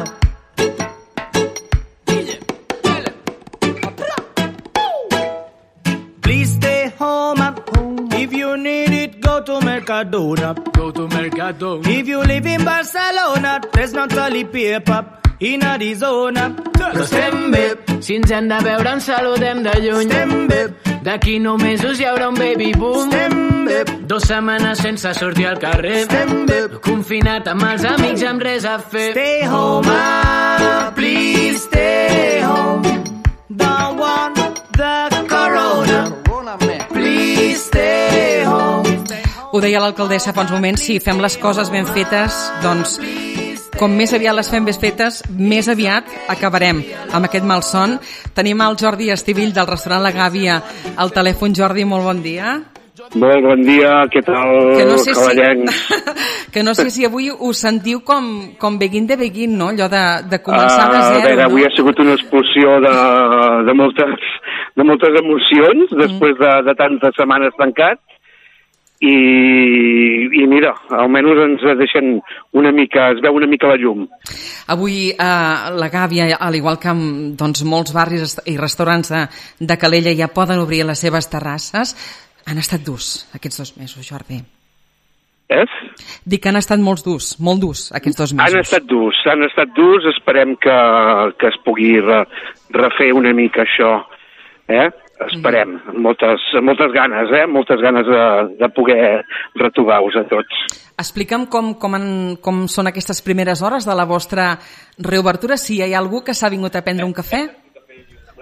Please stay home. If you need it, go to Mercadona. Go to Mercadona. If you live in Barcelona, there's no toilet paper. In Arizona, però estem bé. Si ens hem de veure ens saludem de lluny. Estem bé. D'aquí nou mesos hi haurà un baby boom. Estem bé. Dos setmanes sense sortir al carrer. Estem bé. Confinat amb els amics amb res a fer. Stay home, ah, please stay home. Don't want the corona. Please stay home. Ho deia l'alcaldessa fa uns moments, si fem les coses ben fetes, doncs com més aviat les fem ben fetes, més aviat acabarem amb aquest malson. Tenim el Jordi Estivill del restaurant La Gàbia al telèfon. Jordi, molt bon dia. Molt bon dia, què tal, que no sé cavallencs? Si, que no sé si avui us sentiu com, com begin de begin, no? Allò de, de començar de zero, uh, veure, no? Avui ha sigut una expulsió de, de, moltes, de moltes emocions, mm. després de, de tantes setmanes tancat. I, i mira, almenys ens deixen una mica, es veu una mica la llum. Avui eh, la Gàbia, al igual que doncs, molts barris i restaurants de, de Calella ja poden obrir les seves terrasses, han estat durs aquests dos mesos, Jordi. Eh? Dic que han estat molt durs, molt durs aquests dos mesos. Han estat durs, han estat durs, esperem que, que es pugui re, refer una mica això, eh? Esperem, mm. moltes, moltes ganes, eh? Moltes ganes de, de poder retrobar-vos a tots. Explica'm com, com, en, com són aquestes primeres hores de la vostra reobertura, si hi ha algú que s'ha vingut a prendre un cafè?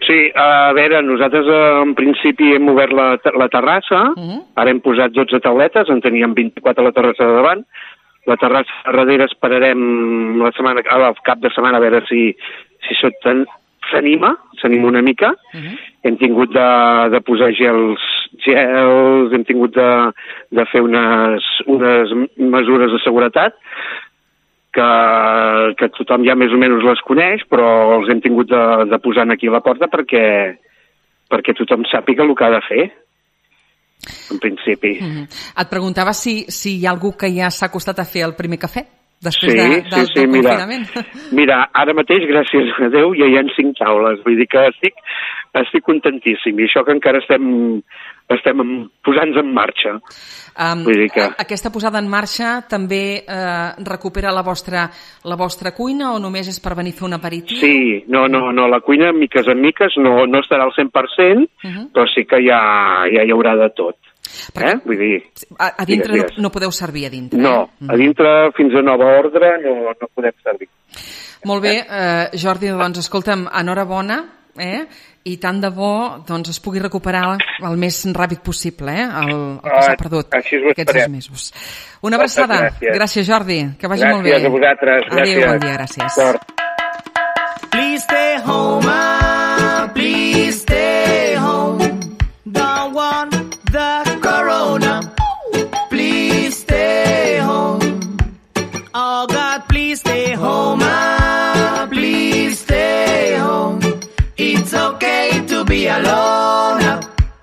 Sí, a veure, nosaltres en principi hem obert la, la terrassa, uh-huh. Ara hem posat dotze tauletes, en teníem vint-i-quatre a la terrassa de davant. La terrassa a darrere esperarem la setmana, al cap de setmana a veure si, si s'anima, s'anima una mica. Uh-huh. Hem tingut de, de posar gels, gels, hem tingut de, de fer unes, unes mesures de seguretat, que, que tothom ja més o menys les coneix, però els hem tingut de, de posar aquí a la porta perquè, perquè tothom sàpiga el que ha de fer, en principi. Mm-hmm. Et preguntava si, si hi ha algú que ja s'ha acostat a fer el primer cafè després sí, de, de, sí, sí, del mira, confinament. Mira, ara mateix, gràcies a Déu, ja hi ha cinc taules, vull dir que estic, estic contentíssim, i això que encara estem, estem posant-nos en marxa. Um, vull dir que... Aquesta posada en marxa també eh, recupera la vostra, la vostra cuina o només és per venir a fer un aperitiu? Sí, no, no, no, la cuina, miques en miques, no, no estarà al cent per cent, uh-huh. Però sí que ja, ja hi haurà de tot. Perquè, eh? Vull dir, a, a dintre digues, digues. No, no podeu servir a dintre? No, eh? a dintre fins a nova ordre no, no podem servir. Molt bé, eh, Jordi, doncs escolta'm, enhorabona, eh? I tant de bo doncs, es pugui recuperar el més ràpid possible, eh? el, el que s'ha perdut aquests dos mesos. Una abraçada. Gràcies. gràcies, Jordi, que vagi gràcies molt bé. Gràcies a vosaltres. Adéu, gràcies. bon dia, gràcies. Sort. Please stay home, ah, please stay home. Don't want the corona. Please stay home. Oh God, please stay home, ah, please stay home. It's okay to be alone.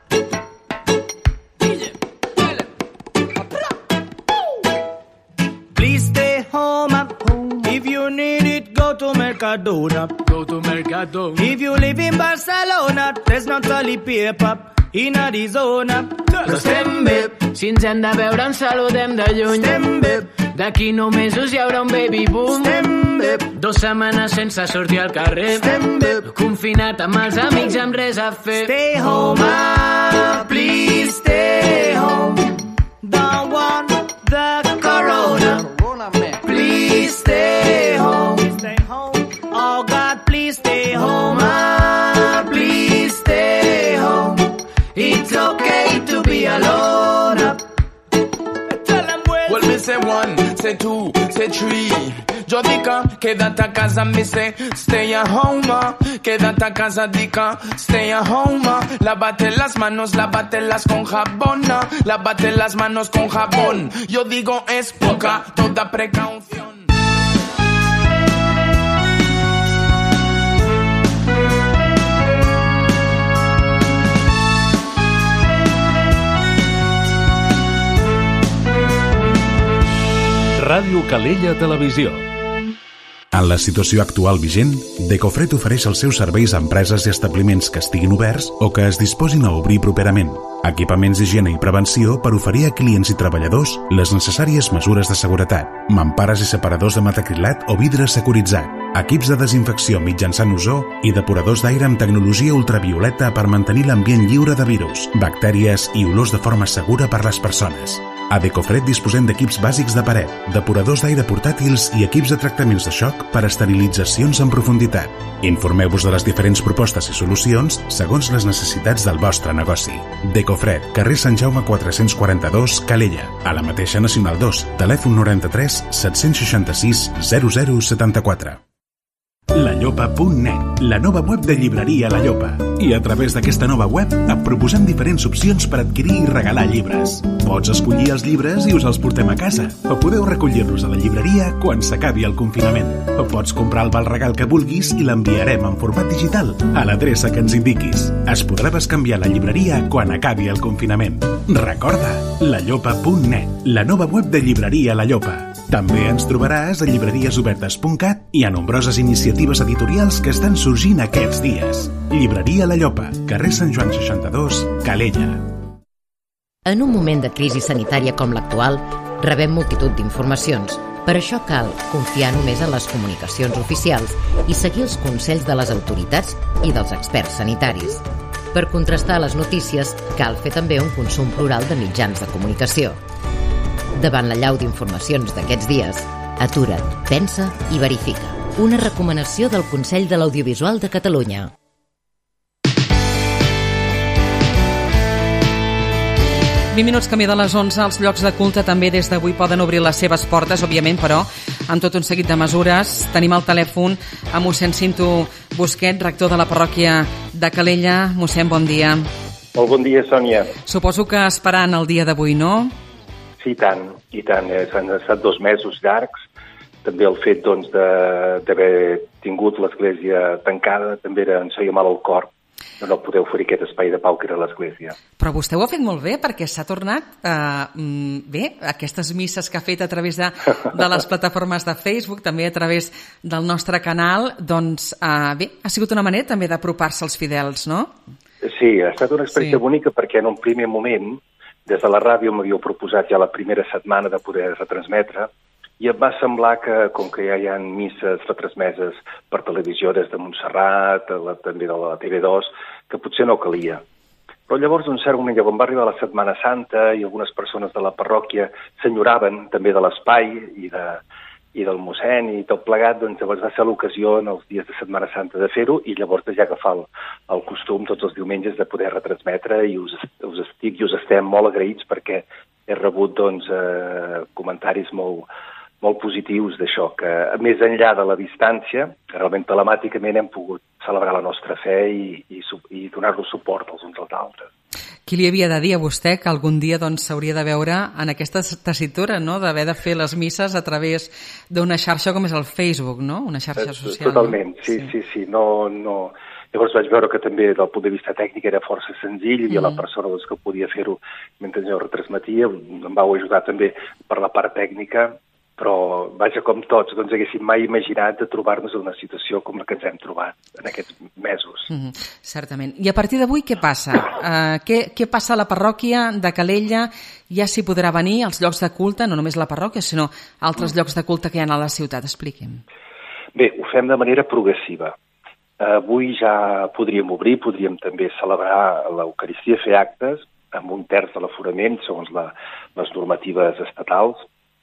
Please stay home. If you need it, go to Mercadona. Go to Mercadona. If you live in Barcelona, there's no toilet paper in Arizona. Però estem bé, si ens hem de veure ens saludem de lluny. Estem bé, d'aquí nou mesos hi haurà un baby boom. Estem bé, dos setmanes sense sortir al carrer. Estem bé, confinat amb els amics amb res a fer. Stay home, ah, please stay home. Don't want the corona. Please stay home. Oh God, please stay home, ah, please stay home. It's okay to be alone. Well, me say one, say two, say three. Yo dica, quédate a casa, me say, stay at home. Quédate a casa, dica, stay at home. Lávate las manos, lávatelas con jabón. Lávate las manos con jabón. Yo digo, es poca, toda precaución. Ràdio Calella Televisió. En la situació actual vigent, Decofred ofereix els seus serveis a empreses i establiments que estiguin oberts o que es disposin a obrir properament. Equipaments d'higiene i prevenció per oferir a clients i treballadors les necessàries mesures de seguretat. Mampares i separadors de metacrilat o vidre securitzat. Equips de desinfecció mitjançant ozó i depuradors d'aire amb tecnologia ultravioleta per mantenir l'ambient lliure de virus, bactèries i olors de forma segura per les persones. A Decofred disposem d'equips bàsics de paret, depuradors d'aire portàtils i equips de tractaments de xoc per a esterilitzacions en profunditat. Informeu-vos de les diferents propostes i solucions segons les necessitats del vostre negoci. Decofred, carrer Sant Jaume quatre-cents quaranta-dos, Calella. A la mateixa Nacional dos, telèfon noranta-tres set-cents seixanta-sis zero zero setanta-quatre. La Llopa punt net, la nova web de llibreria La Llopa. I a través d'aquesta nova web et proposem diferents opcions per adquirir i regalar llibres. Pots escollir els llibres i us els portem a casa, o podeu recollir-los a la llibreria quan s'acabi el confinament. O pots comprar el val regal que vulguis i l'enviarem en format digital a l'adreça que ens indiquis. Es podrà bescanviar la llibreria quan acabi el confinament. Recorda, la llopa punt net, la nova web de llibreria La Llopa. També ens trobaràs a llibreries obertes punt cat i a nombroses iniciatives editorials que estan sorgint aquests dies. Llibreria La Llopa, carrer Sant Joan seixanta-dos, Calella. En un moment de crisi sanitària com l'actual, rebem multitud d'informacions. Per això cal confiar només en les comunicacions oficials i seguir els consells de les autoritats i dels experts sanitaris. Per contrastar les notícies, cal fer també un consum plural de mitjans de comunicació. Davant la llau d'informacions d'aquests dies, atura't, pensa i verifica. Una recomanació del Consell de l'Audiovisual de Catalunya. vint minuts camí de les onze, els llocs de culte també des d'avui poden obrir les seves portes, òbviament, però amb tot un seguit de mesures. Tenim al telèfon a mossèn Cinto Busquet, rector de la parròquia de Calella. Mossèn, bon dia. Molt bon dia, Sònia. Suposo que esperant el dia d'avui, no? Sí, i tant, i tant. Han estat dos mesos llargs. També el fet doncs, d'haver tingut l'església tancada també ens feia mal al cor de no poder oferir aquest espai de pau que era l'església. Però vostè ho ha fet molt bé perquè s'ha tornat eh, bé, aquestes misses que ha fet a través de, de les plataformes de Facebook, també a través del nostre canal, doncs eh, bé, ha sigut una manera també d'apropar-se als fidels, no? Sí, ha estat una experiència sí. bonica perquè en un primer moment, des de la ràdio m'havíeu proposat ja la primera setmana de poder retransmetre i em va semblar que, com que ja hi ha misses retransmeses per televisió des de Montserrat, la, també de la T V dos, que potser no calia. Però llavors, un cert moment, quan va arribar la Setmana Santa i algunes persones de la parròquia s'enyoraven també de l'espai i, de, i del mossèn i tot plegat, doncs llavors va ser l'ocasió en els dies de Setmana Santa de fer-ho i llavors de ja agafar el, el costum tots els diumenges de poder retransmetre i us, us estic i us estem molt agraïts perquè he rebut doncs, eh, comentaris molt molt positius d'això, que més enllà de la distància, realment telemàticament hem pogut celebrar la nostra fe i, i, i donar-nos suport els uns als altres. Qui li havia de dir a vostè que algun dia s'hauria doncs, de veure en aquesta tessitura, no?, d'haver de fer les misses a través d'una xarxa com és el Facebook, no?, una xarxa social. Totalment, no? sí, sí, sí, sí. No, no... Llavors vaig veure que també del punt de vista tècnic era força senzill, hi havia mm. la persona doncs, que podia fer-ho mentre jo retransmetia, em vau ajudar també per la part tècnica, però, vaja, com tots, doncs haguéssim mai imaginat de trobar-nos en una situació com la que ens hem trobat en aquests mesos. Mm-hmm, certament. I a partir d'avui què passa? Uh, què, què passa a la parròquia de Calella? Ja s'hi podrà venir als llocs de culte, no només la parròquia, sinó altres mm. llocs de culte que hi ha a la ciutat. Expliqui'm. Bé, ho fem de manera progressiva. Uh, avui ja podríem obrir, podríem també celebrar l'Eucaristia, fer actes amb un terç de l'aforament, segons la, les normatives estatals,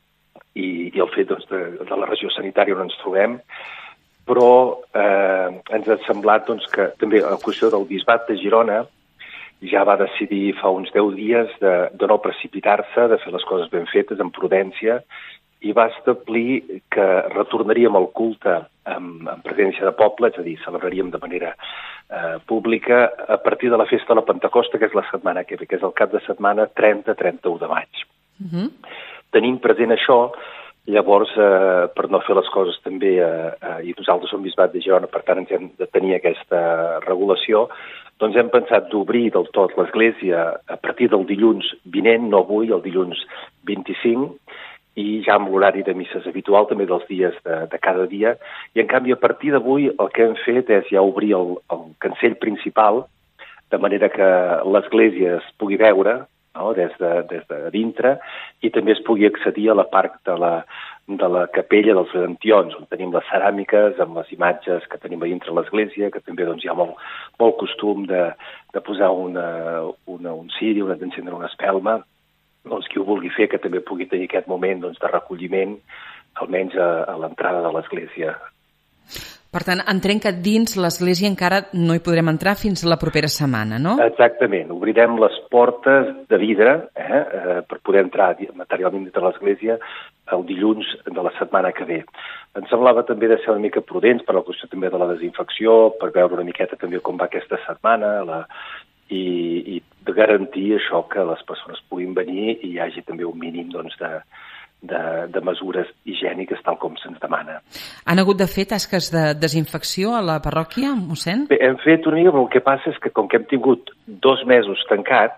i, i el fet doncs, de, de la regió sanitària on ens trobem, però eh, ens ha semblat doncs, que també la qüestió del bisbat de Girona ja va decidir fa uns deu dies de, de no precipitar-se, de fer les coses ben fetes, amb prudència, i va establir que retornaríem al culte amb, amb presència de poble, és a dir, celebraríem de manera eh, pública a partir de la festa de la Pentecosta, que és la setmana que ve, que és el cap de setmana trenta a trenta-u de maig. Mm-hmm. Tenint present això, llavors, eh, per no fer les coses també, eh, eh, i nosaltres som bisbat de Girona, per tant ens hem de tenir aquesta regulació, doncs hem pensat d'obrir del tot l'església a partir del dilluns vinent, no avui, el dilluns vint-i-cinc, i ja amb l'horari de misses habitual, també dels dies de, de cada dia, i en canvi a partir d'avui el que hem fet és ja obrir el, el cancell principal, de manera que l'església es pugui veure, no? des, de, des de dintre, i també es pugui accedir a la part de la, de la capella dels Redemptions, on tenim les ceràmiques amb les imatges que tenim a dintre l'església, que també doncs, hi ha molt, molt costum de, de posar una, una, un ciri, una, d'encendre una espelma, doncs qui ho vulgui fer que també pugui tenir aquest moment doncs, de recolliment, almenys a, a l'entrada de l'església. Per tant, entenc que dins l'església encara no hi podrem entrar fins la propera setmana, no? Exactament. Obrirem les portes de vidre eh, eh, per poder entrar materialment dintre l'església el dilluns de la setmana que ve. Ens semblava també de ser una mica prudents per la qüestió també de la desinfecció, per veure una miqueta també com va aquesta setmana, la, i, i de garantir això que les persones puguin venir i hi hagi també un mínim doncs, de, de, de mesures higièniques tal com se'ns demana. Han hagut de fer tasques de desinfecció a la parròquia, mossèn? Bé, hem fet una mica, però el que passa és que com que hem tingut dos mesos tancat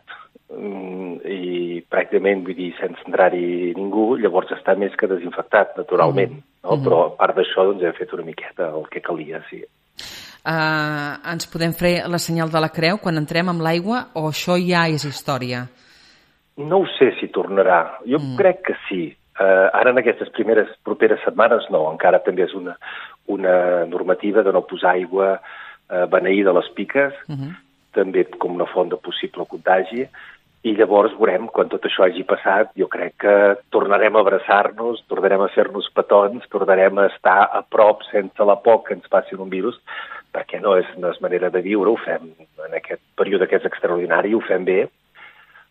i pràcticament, vull dir, sense entrar-hi ningú, llavors està més que desinfectat, naturalment, mm. no? Mm. Però a part d'això doncs, hem fet una miqueta el que calia, sí. Uh, ens podem fer la senyal de la creu quan entrem amb l'aigua o això ja és història? No ho sé si tornarà. Jo mm. crec que sí. Uh, ara en aquestes primeres properes setmanes no. Encara també és una, una normativa de no posar aigua uh, beneïda a les piques, mm-hmm. també com una font de possible contagi, i llavors veurem, quan tot això hagi passat, jo crec que tornarem a abraçar-nos, tornarem a fer-nos petons, tornarem a estar a prop sense la por que ens passi un virus, perquè no és, no és manera de viure, ho fem en aquest període que és extraordinari, ho fem bé,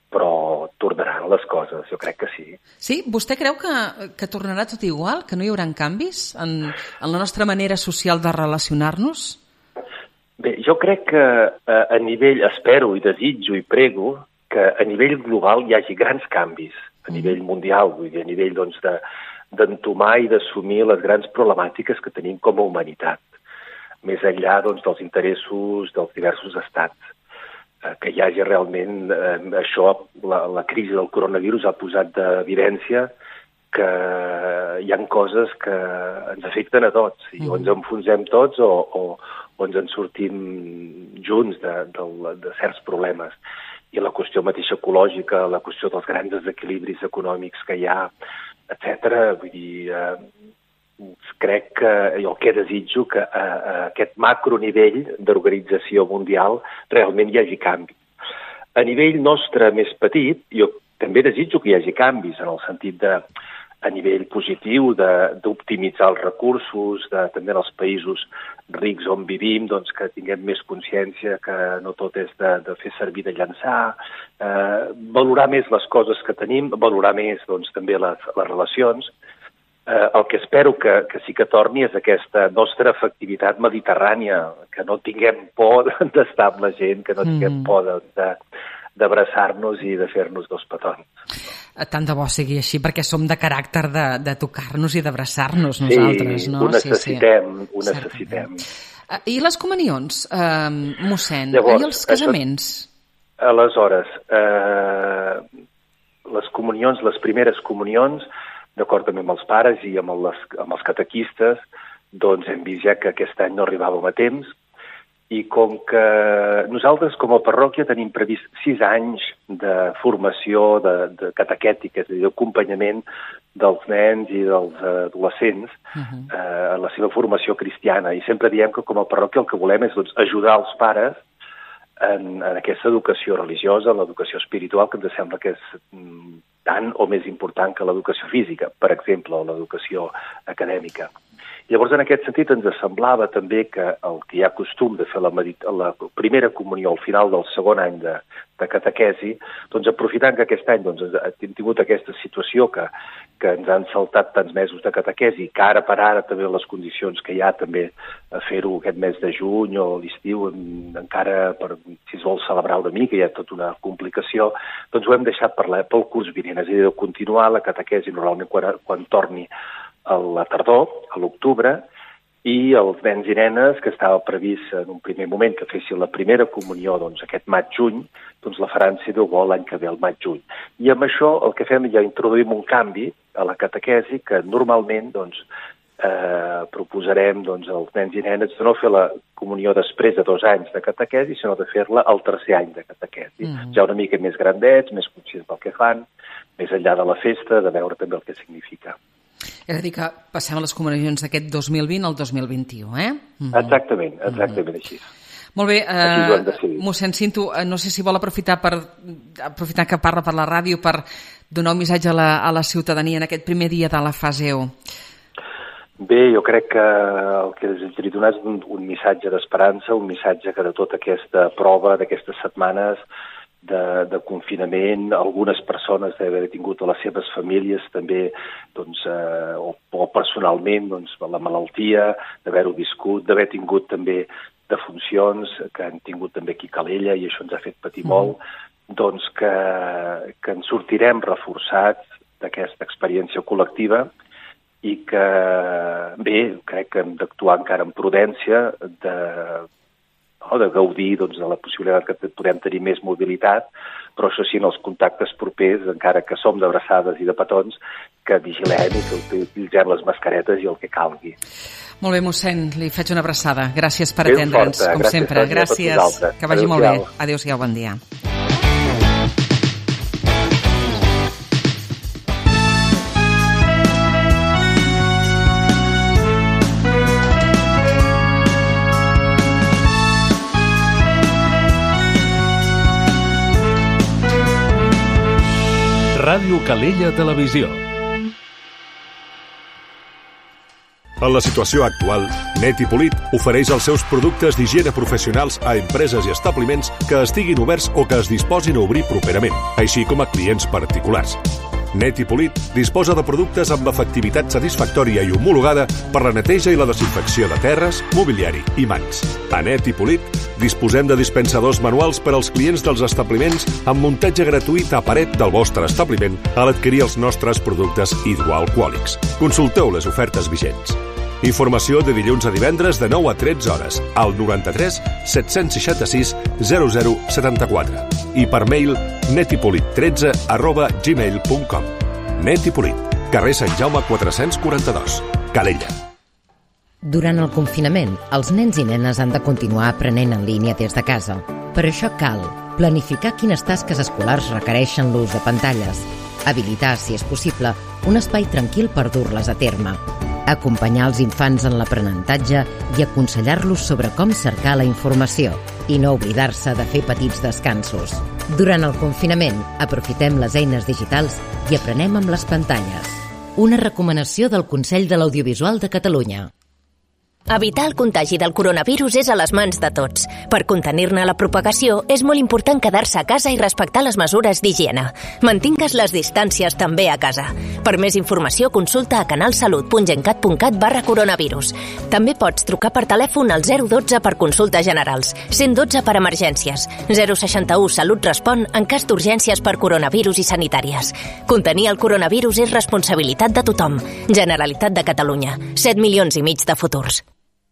però tornaran les coses, jo crec que sí. Sí? Vostè creu que, que tornarà tot igual? Que no hi haurà canvis en, en la nostra manera social de relacionar-nos? Bé, jo crec que a, a nivell, espero i desitjo i prego, que a nivell global hi hagi grans canvis, a nivell mundial, vull dir, a nivell doncs, de, d'entomar i d'assumir les grans problemàtiques que tenim com a humanitat, més enllà doncs, dels interessos dels diversos estats. Eh, que hi hagi realment eh, això, la, la crisi del coronavirus ha posat d'evidència que hi ha coses que ens afecten a tots, i o ens enfonsem tots o, o, o ens en sortim junts de, de, de certs problemes. I la qüestió mateixa ecològica, la qüestió dels grans desequilibris econòmics que hi ha, etcètera. Vull dir, eh, crec que, jo el que desitjo, que a, a aquest macronivell d'organització mundial realment hi hagi canvi. A nivell nostre més petit, jo també desitjo que hi hagi canvis, en el sentit de, a nivell positiu, d'optimitzar els recursos, de, també en els països rics on vivim, doncs, que tinguem més consciència que no tot és de, de fer servir de llançar, eh, valorar més les coses que tenim, valorar més doncs, també les, les relacions. Eh, el que espero que, que sí que torni és aquesta nostra efectivitat mediterrània, que no tinguem por d'estar amb la gent, que no tinguem mm. por de, de, d'abraçar-nos i de fer-nos dos petons. Tant de bo sigui així, perquè som de caràcter de, de tocar-nos i d'abraçar-nos nosaltres, sí, no? Ho necessitem, sí, sí. Ho necessitem. I les comunions, eh, mossèn? Llavors, I els casaments? Això, aleshores, eh, les comunions, les primeres comunions, d'acord també amb els pares i amb els, amb els catequistes, doncs hem vist ja que aquest any no arribàvem a temps, i com que nosaltres com a parròquia tenim previst sis anys de formació de, de catequètica, és a dir, d'acompanyament dels nens i dels adolescents uh-huh. eh, en la seva formació cristiana. I sempre diem que com a parròquia el que volem és doncs, ajudar els pares en, en aquesta educació religiosa, en l'educació espiritual, que ens sembla que és mm, tant o més important que l'educació física, per exemple, o l'educació acadèmica. Llavors, en aquest sentit, ens semblava també que el que hi ha costum de fer la, medita- la primera comunió al final del segon any de, de catequesi, doncs aprofitant que aquest any doncs, hem tingut aquesta situació que, que ens han saltat tants mesos de catequesi, que ara per ara també les condicions que hi ha també a fer-ho aquest mes de juny o l'estiu, encara per, si es vol celebrar una mica, hi ha tota una complicació, doncs ho hem deixat per la, pel curs vinent, és a dir, de continuar la catequesi normalment quan, quan torni a la tardor, a l'octubre, i els nens i nenes, que estava previst en un primer moment que fessin la primera comunió doncs, aquest maig-juny, doncs la faran, si Déu vol, l'any que ve, el maig-juny. I amb això el que fem ja introduïm un canvi a la catequesi que normalment doncs, eh, proposarem doncs, als nens i nenes de no fer la comunió després de dos anys de catequesi, sinó de fer-la al tercer any de catequesi. Mm. Ja una mica més grandets, més conscients del que fan, més enllà de la festa, de veure també el que significa. És a dir, que passem a les comunions d'aquest dos mil vint al dos mil vint-i-u, eh? Mm-hmm. Exactament, exactament mm-hmm. així. Molt bé, eh, mossèn Cinto, no sé si vol aprofitar per aprofitar que parla per la ràdio per donar un missatge a la, a la ciutadania en aquest primer dia de la fase u. Bé, jo crec que el que desitjaria donar és un, un missatge d'esperança, un missatge que de tota aquesta prova, d'aquestes setmanes de, de confinament, algunes persones d'haver tingut a les seves famílies també, doncs, eh, o, o personalment, doncs, la malaltia, d'haver-ho viscut, d'haver tingut també defuncions, que han tingut també aquí a Calella, i això ens ha fet patir mm. molt, doncs que, que ens sortirem reforçats d'aquesta experiència col·lectiva i que, bé, crec que hem d'actuar encara amb prudència, de, no, de gaudir doncs, de la possibilitat que podem tenir més mobilitat, però això sí, en els contactes propers, encara que som d'abraçades i de petons, que vigilem i que utilitzem les mascaretes i el que calgui. Molt bé, mossèn, li faig una abraçada. Gràcies per atendre'ns, com gràcies, sempre. Gràcies, que vagi Adéu molt bé. Adéu-siau, bon dia. Ràdio Calella Televisió. En la situació actual, Net i Polit ofereix els seus productes d'higiene professionals a empreses i establiments que estiguin oberts o que es disposin a obrir properament, així com a clients particulars. Net i Polit disposa de productes amb efectivitat satisfactòria i homologada per la neteja i la desinfecció de terres, mobiliari i mans. A Net i Polit disposem de dispensadors manuals per als clients dels establiments amb muntatge gratuït a paret del vostre establiment a l'adquirir els nostres productes hidroalcohòlics. Consulteu les ofertes vigents. Informació de dilluns a divendres de nou a tretze hores al noranta-tres set-cents seixanta-sis zero zero setanta-quatre i per mail netipolit tretze arroba gmail punt com. Net i Polit, carrer Sant Jaume quatre-cents quaranta-dos, Calella. Durant el confinament, els nens i nenes han de continuar aprenent en línia des de casa. Per això cal planificar quines tasques escolars requereixen l'ús de pantalles, habilitar, si és possible, un espai tranquil per dur-les a terme, acompanyar els infants en l'aprenentatge i aconsellar-los sobre com cercar la informació i no oblidar-se de fer petits descansos. Durant el confinament, aprofitem les eines digitals i aprenem amb les pantalles. Una recomanació del Consell de l'Audiovisual de Catalunya. Evitar el contagi del coronavirus és a les mans de tots. Per contenir-ne la propagació, és molt important quedar-se a casa i respectar les mesures d'higiene. Mantingues les distàncies també a casa. Per més informació, consulta a canalsalut punt gencat punt cat barra coronavirus. També pots trucar per telèfon al zero dotze per consultes generals, cent dotze per emergències, zero seixanta-u Salut Respon en cas d'urgències per coronavirus i sanitàries. Contenir el coronavirus és responsabilitat de tothom. Generalitat de Catalunya. set milions i mig de futurs.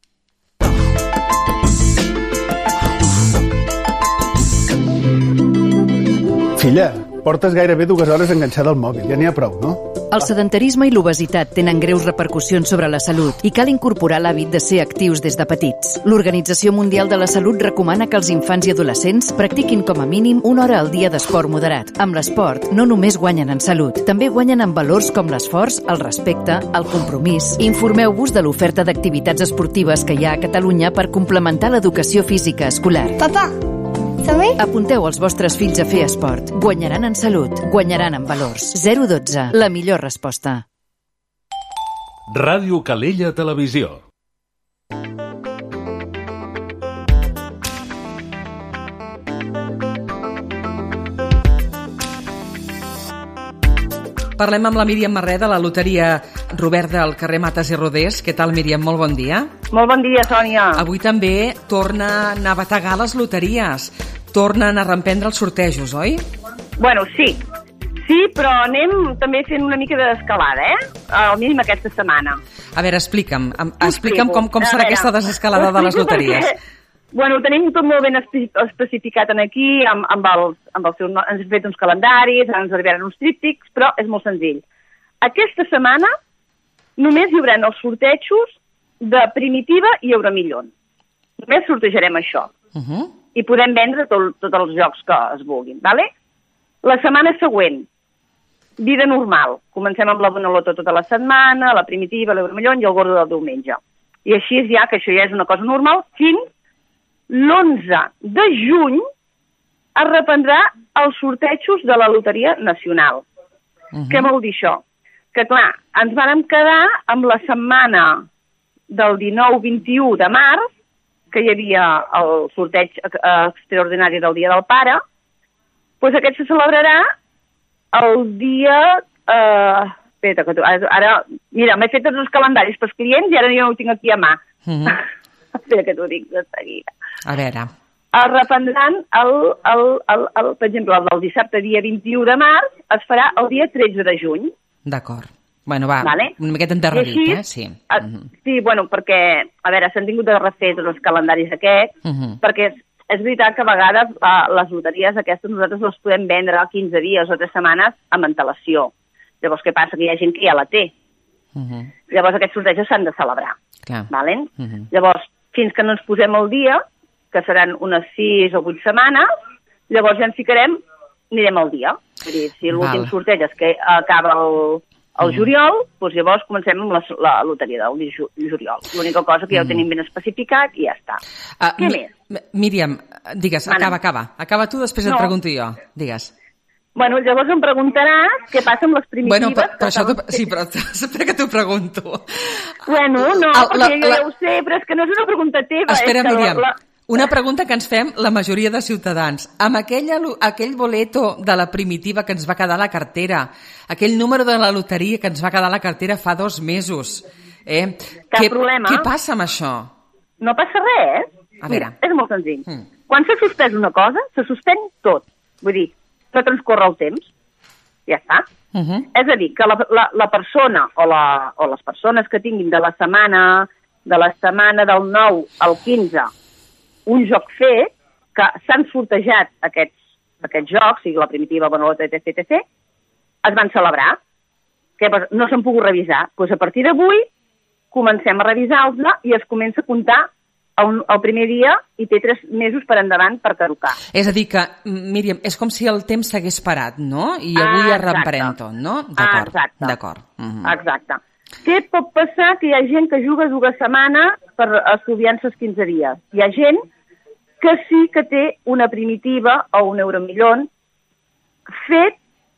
Filla, portes gairebé dues hores enganxada al mòbil, ja n'hi ha prou, no? El sedentarisme i l'obesitat tenen greus repercussions sobre la salut i cal incorporar l'hàbit de ser actius des de petits. L'Organització Mundial de la Salut recomana que els infants i adolescents practiquin com a mínim una hora al dia d'esport moderat. Amb l'esport no només guanyen en salut, també guanyen en valors com l'esforç, el respecte, el compromís. Informeu-vos de l'oferta d'activitats esportives que hi ha a Catalunya per complementar l'educació física escolar. Papa, som-hi? Apunteu els vostres fills a fer esport. Guanyaran en salut, guanyaran en valors. zero dotze, la millor resposta. Ràdio Calella Televisió. Parlem amb la Míriam Marré de la loteria Robert del carrer Mates i Rodés. Què tal, Míriam? Molt bon dia. Molt bon dia, Sònia. Avui també tornen a bategar les loteries. Tornen a reemprendre els sortejos, oi? Bueno, sí. Sí, però anem també fent una mica d'escalada, eh? Al mínim aquesta setmana. A veure, explica'm. Explica'm com, com serà aquesta desescalada de les loteries. Perquè, bueno, ho tenim tot molt ben especificat aquí, amb, amb els, amb el seu, ens hem fet uns calendaris, ens arribaran uns tríptics, però és molt senzill. Aquesta setmana només hi haurà els sortejos de Primitiva i Euromillón. Només sortejarem això. Uh -huh. I podem vendre tot, tots els jocs que es vulguin, ¿vale? La setmana següent, vida normal. Comencem amb la Bonoloto tota la setmana, la Primitiva, l'Euromillón i el Gordo del diumenge. I així és ja, que això ja és una cosa normal, fins l'onze de juny es reprendrà els sortejos de la Loteria Nacional. Uh-huh. Què vol dir això? Que, clar, ens vàrem quedar amb la setmana del dinou vint-i-u de març, que hi havia el sorteig extraordinari del Dia del Pare, doncs aquest se celebrarà el dia... Eh, espera, que tu, ara... Mira, m'he fet tots els calendaris pels clients i ara jo no ho tinc aquí a mà. Uh-huh. Espera que t'ho dic de seguida. A veure... Es reprendran, el, el, el, el, per exemple, el del dissabte, dia vint-i-u de març, es farà el dia tretze de juny. D'acord. Bueno, va, vale? Una miqueta endarrerit, eh? Sí. A, uh-huh. Sí, bueno, perquè, a veure, s'han tingut de refer tots els calendaris aquests, uh-huh. perquè és, és veritat que a vegades uh, les loteries aquestes nosaltres les podem vendre quinze dies o tres setmanes amb antelació. Llavors, què passa? Que hi ha gent que ja la té. Uh-huh. Llavors, aquests sortejos s'han de celebrar. Clar. Valen? Uh-huh. Llavors, fins que no ens posem al dia, que seran unes sis o vuit setmanes, llavors ja ens ficarem, anirem al dia. Vull dir, si l'últim Val. sorteig és que acaba el, el juliol, doncs llavors comencem amb la, la loteria del juliol. L'única cosa que ja ho tenim ben especificat i ja està. Uh, Què mi, més? Míriam, digues, Mana. acaba, acaba. Acaba tu, després No. et pregunto jo. Digues. Bueno, llavors em preguntaràs què passa amb les primitives. Bueno, però, però això t'ho... Sí, però espera que t'ho pregunto. Bueno, no, El- perquè la- jo la- ja ho sé, però és que no és una pregunta teva. Espera, és que Míriam, La, la... una pregunta que ens fem la majoria de ciutadans. Amb aquell, alu- aquell boleto de la primitiva que ens va quedar a la cartera, aquell número de la loteria que ens va quedar a la cartera fa dos mesos, eh? Cap què, problema. Què passa amb això? No passa res. A Mira, veure. és molt senzill. Mm. Quan s'ha suspès una cosa, se suspèn tot. Vull dir, no transcorre el temps. Ja està. Uh -huh. És a dir, que la, la, la persona o, la, o les persones que tinguin de la setmana de la setmana del nou al quinze un joc fet, que s'han sortejat aquests, aquests jocs, sigui la primitiva, Bonalota, etc, etcètera, es van celebrar. Que no s'han pogut revisar. Doncs a partir d'avui comencem a revisar-los i es comença a comptar el, el primer dia i té tres mesos per endavant per caducar. És a dir que, Míriam, és com si el temps s'hagués parat, no? I avui Ah, es reprèn exacte. tot, no? Ah, D'acord, exacte. d'acord. Uh -huh. Exacte. Què pot passar? Que hi ha gent que juga dues setmanes per estudiar-se els quinze dies. Hi ha gent que sí que té una primitiva o un euromillón fet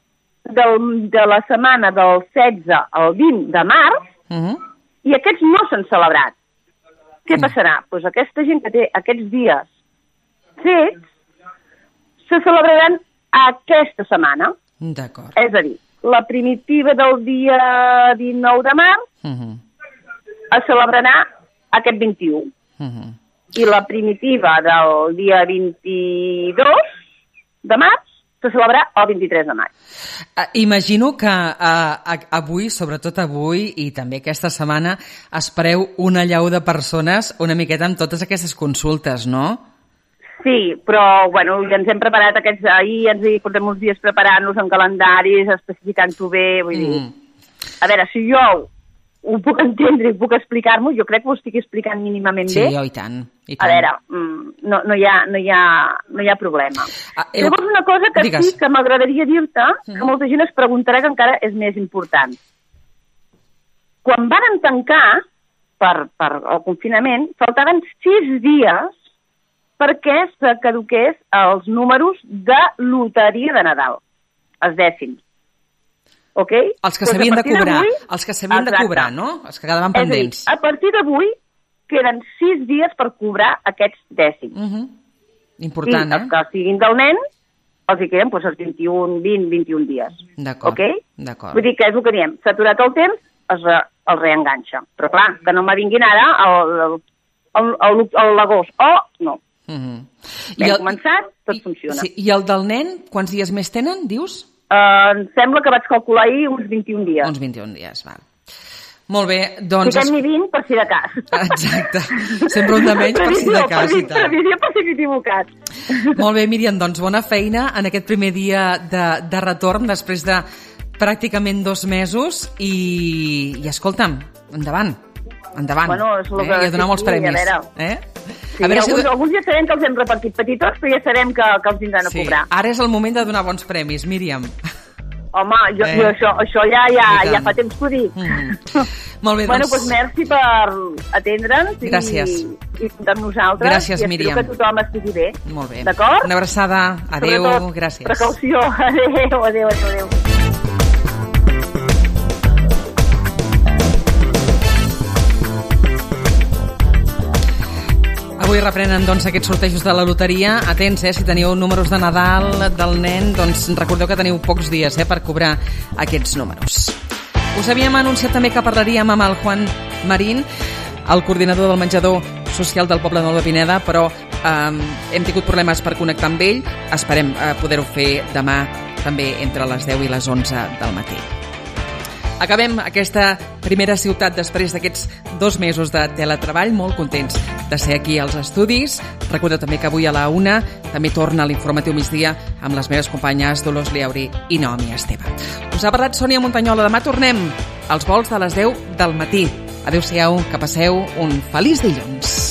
del, de la setmana del setze al vint de març Uh -huh. i aquests no s'han celebrat. Què passarà? Doncs pues aquesta gent que té aquests dies fets se celebraran aquesta setmana. D'acord. És a dir, la primitiva del dia dinou de març Uh -huh. es celebrarà aquest vint-i-u. Uh -huh. I la primitiva del dia vint-i-dos de març se celebrarà el vint-i-tres de maig. Uh, imagino que uh, avui, sobretot avui, i també aquesta setmana, espereu una llau de persones una miqueta amb totes aquestes consultes, no? Sí, però bueno, ja ens hem preparat aquests ahir, ens hi portem uns dies preparant-nos en calendaris, especificant-ho bé, vull dir... Mm. A veure, si jo ho puc entendre i puc explicar-m'ho, jo crec que ho estic explicant mínimament Sí, bé. oh, i tant. I A tant. veure, mm, no, no, hi ha, no, hi ha, no hi ha problema. Ah, eh, Llavors, una cosa que digues. sí que m'agradaria dir-te, que molta gent es preguntarà, que encara és més important. Quan varen tancar per, per el confinament, faltaven sis dies perquè se caduqués els números de loteria de Nadal, els dècims. Ok? Els que Doncs a s'havien de partir cobrar, d'avui- els que s'havien de Exacte. cobrar, no? Els que quedaven És a dir, pendents. a partir d'avui queden sis dies per cobrar aquests dècims. Uh -huh. Important, I eh? els que siguin del nen, els hi queden doncs, els vint-i-un, vint, vint-i-un dies. D'acord, Ok? d'acord. Vull dir que és el que diem, s'ha aturat el temps, es re, el reenganxa. Però clar, que no me vinguin ara el- el- el- el- l'agost. Oh, no. Uh -huh. Ben començat, tot funciona. Sí, I el del nen, quants dies més tenen, dius? Uh, em sembla que vaig calcular ahir uns vint-i-un dies. Uns vint-i-un dies, val. Molt bé, doncs... Fiquem-n'hi vint per si de cas. Exacte. Sempre un de menys per si de cas i tal. Previsió per si m'he equivocat. Molt bé, Míriam, doncs bona feina en aquest primer dia de, de retorn després de pràcticament dos mesos i, i escolta'm, endavant, endavant. Bueno, és el eh? que- I a donar molts sí, premis. a veure. Eh? Sí, alguns, alguns ja sabem que els hem repartit petitons, però ja sabem que, que els vindran a Sí, cobrar. ara és el moment de donar bons premis, Míriam. Home, jo, Eh. jo això, això ja, I ja, tant. ja fa temps que ho dic. Molt bé, Bueno, doncs... doncs merci per atendre'ns i, Gràcies. i comptar amb nosaltres. Gràcies, I Míriam. espero que tothom estigui bé. Molt bé. D'acord? Una abraçada. Adéu, Sobretot, gràcies. Precaució. Adéu, adéu, adéu. adéu. Avui reprenen doncs, aquests sortejos de la loteria. Atents, eh, si teniu números de Nadal del nen, doncs recordeu que teniu pocs dies eh, per cobrar aquests números. Us havíem anunciat també que parlaríem amb el Juan Marín, el coordinador del menjador social del Poble Nou de Pineda, però eh, hem tingut problemes per connectar amb ell. Esperem eh, poder-ho fer demà també entre les deu i les onze del matí. Acabem aquesta primera ciutat després d'aquests dos mesos de teletreball, molt contents de ser aquí als estudis. Recordeu també que avui a la una també torna l'informatiu migdia amb les meves companyes Dolors Liauri i Naomi Esteve. Us ha parlat Sònia Montanyola. Demà tornem als vols de les deu del matí. Adéu-siau, que passeu un feliç dilluns.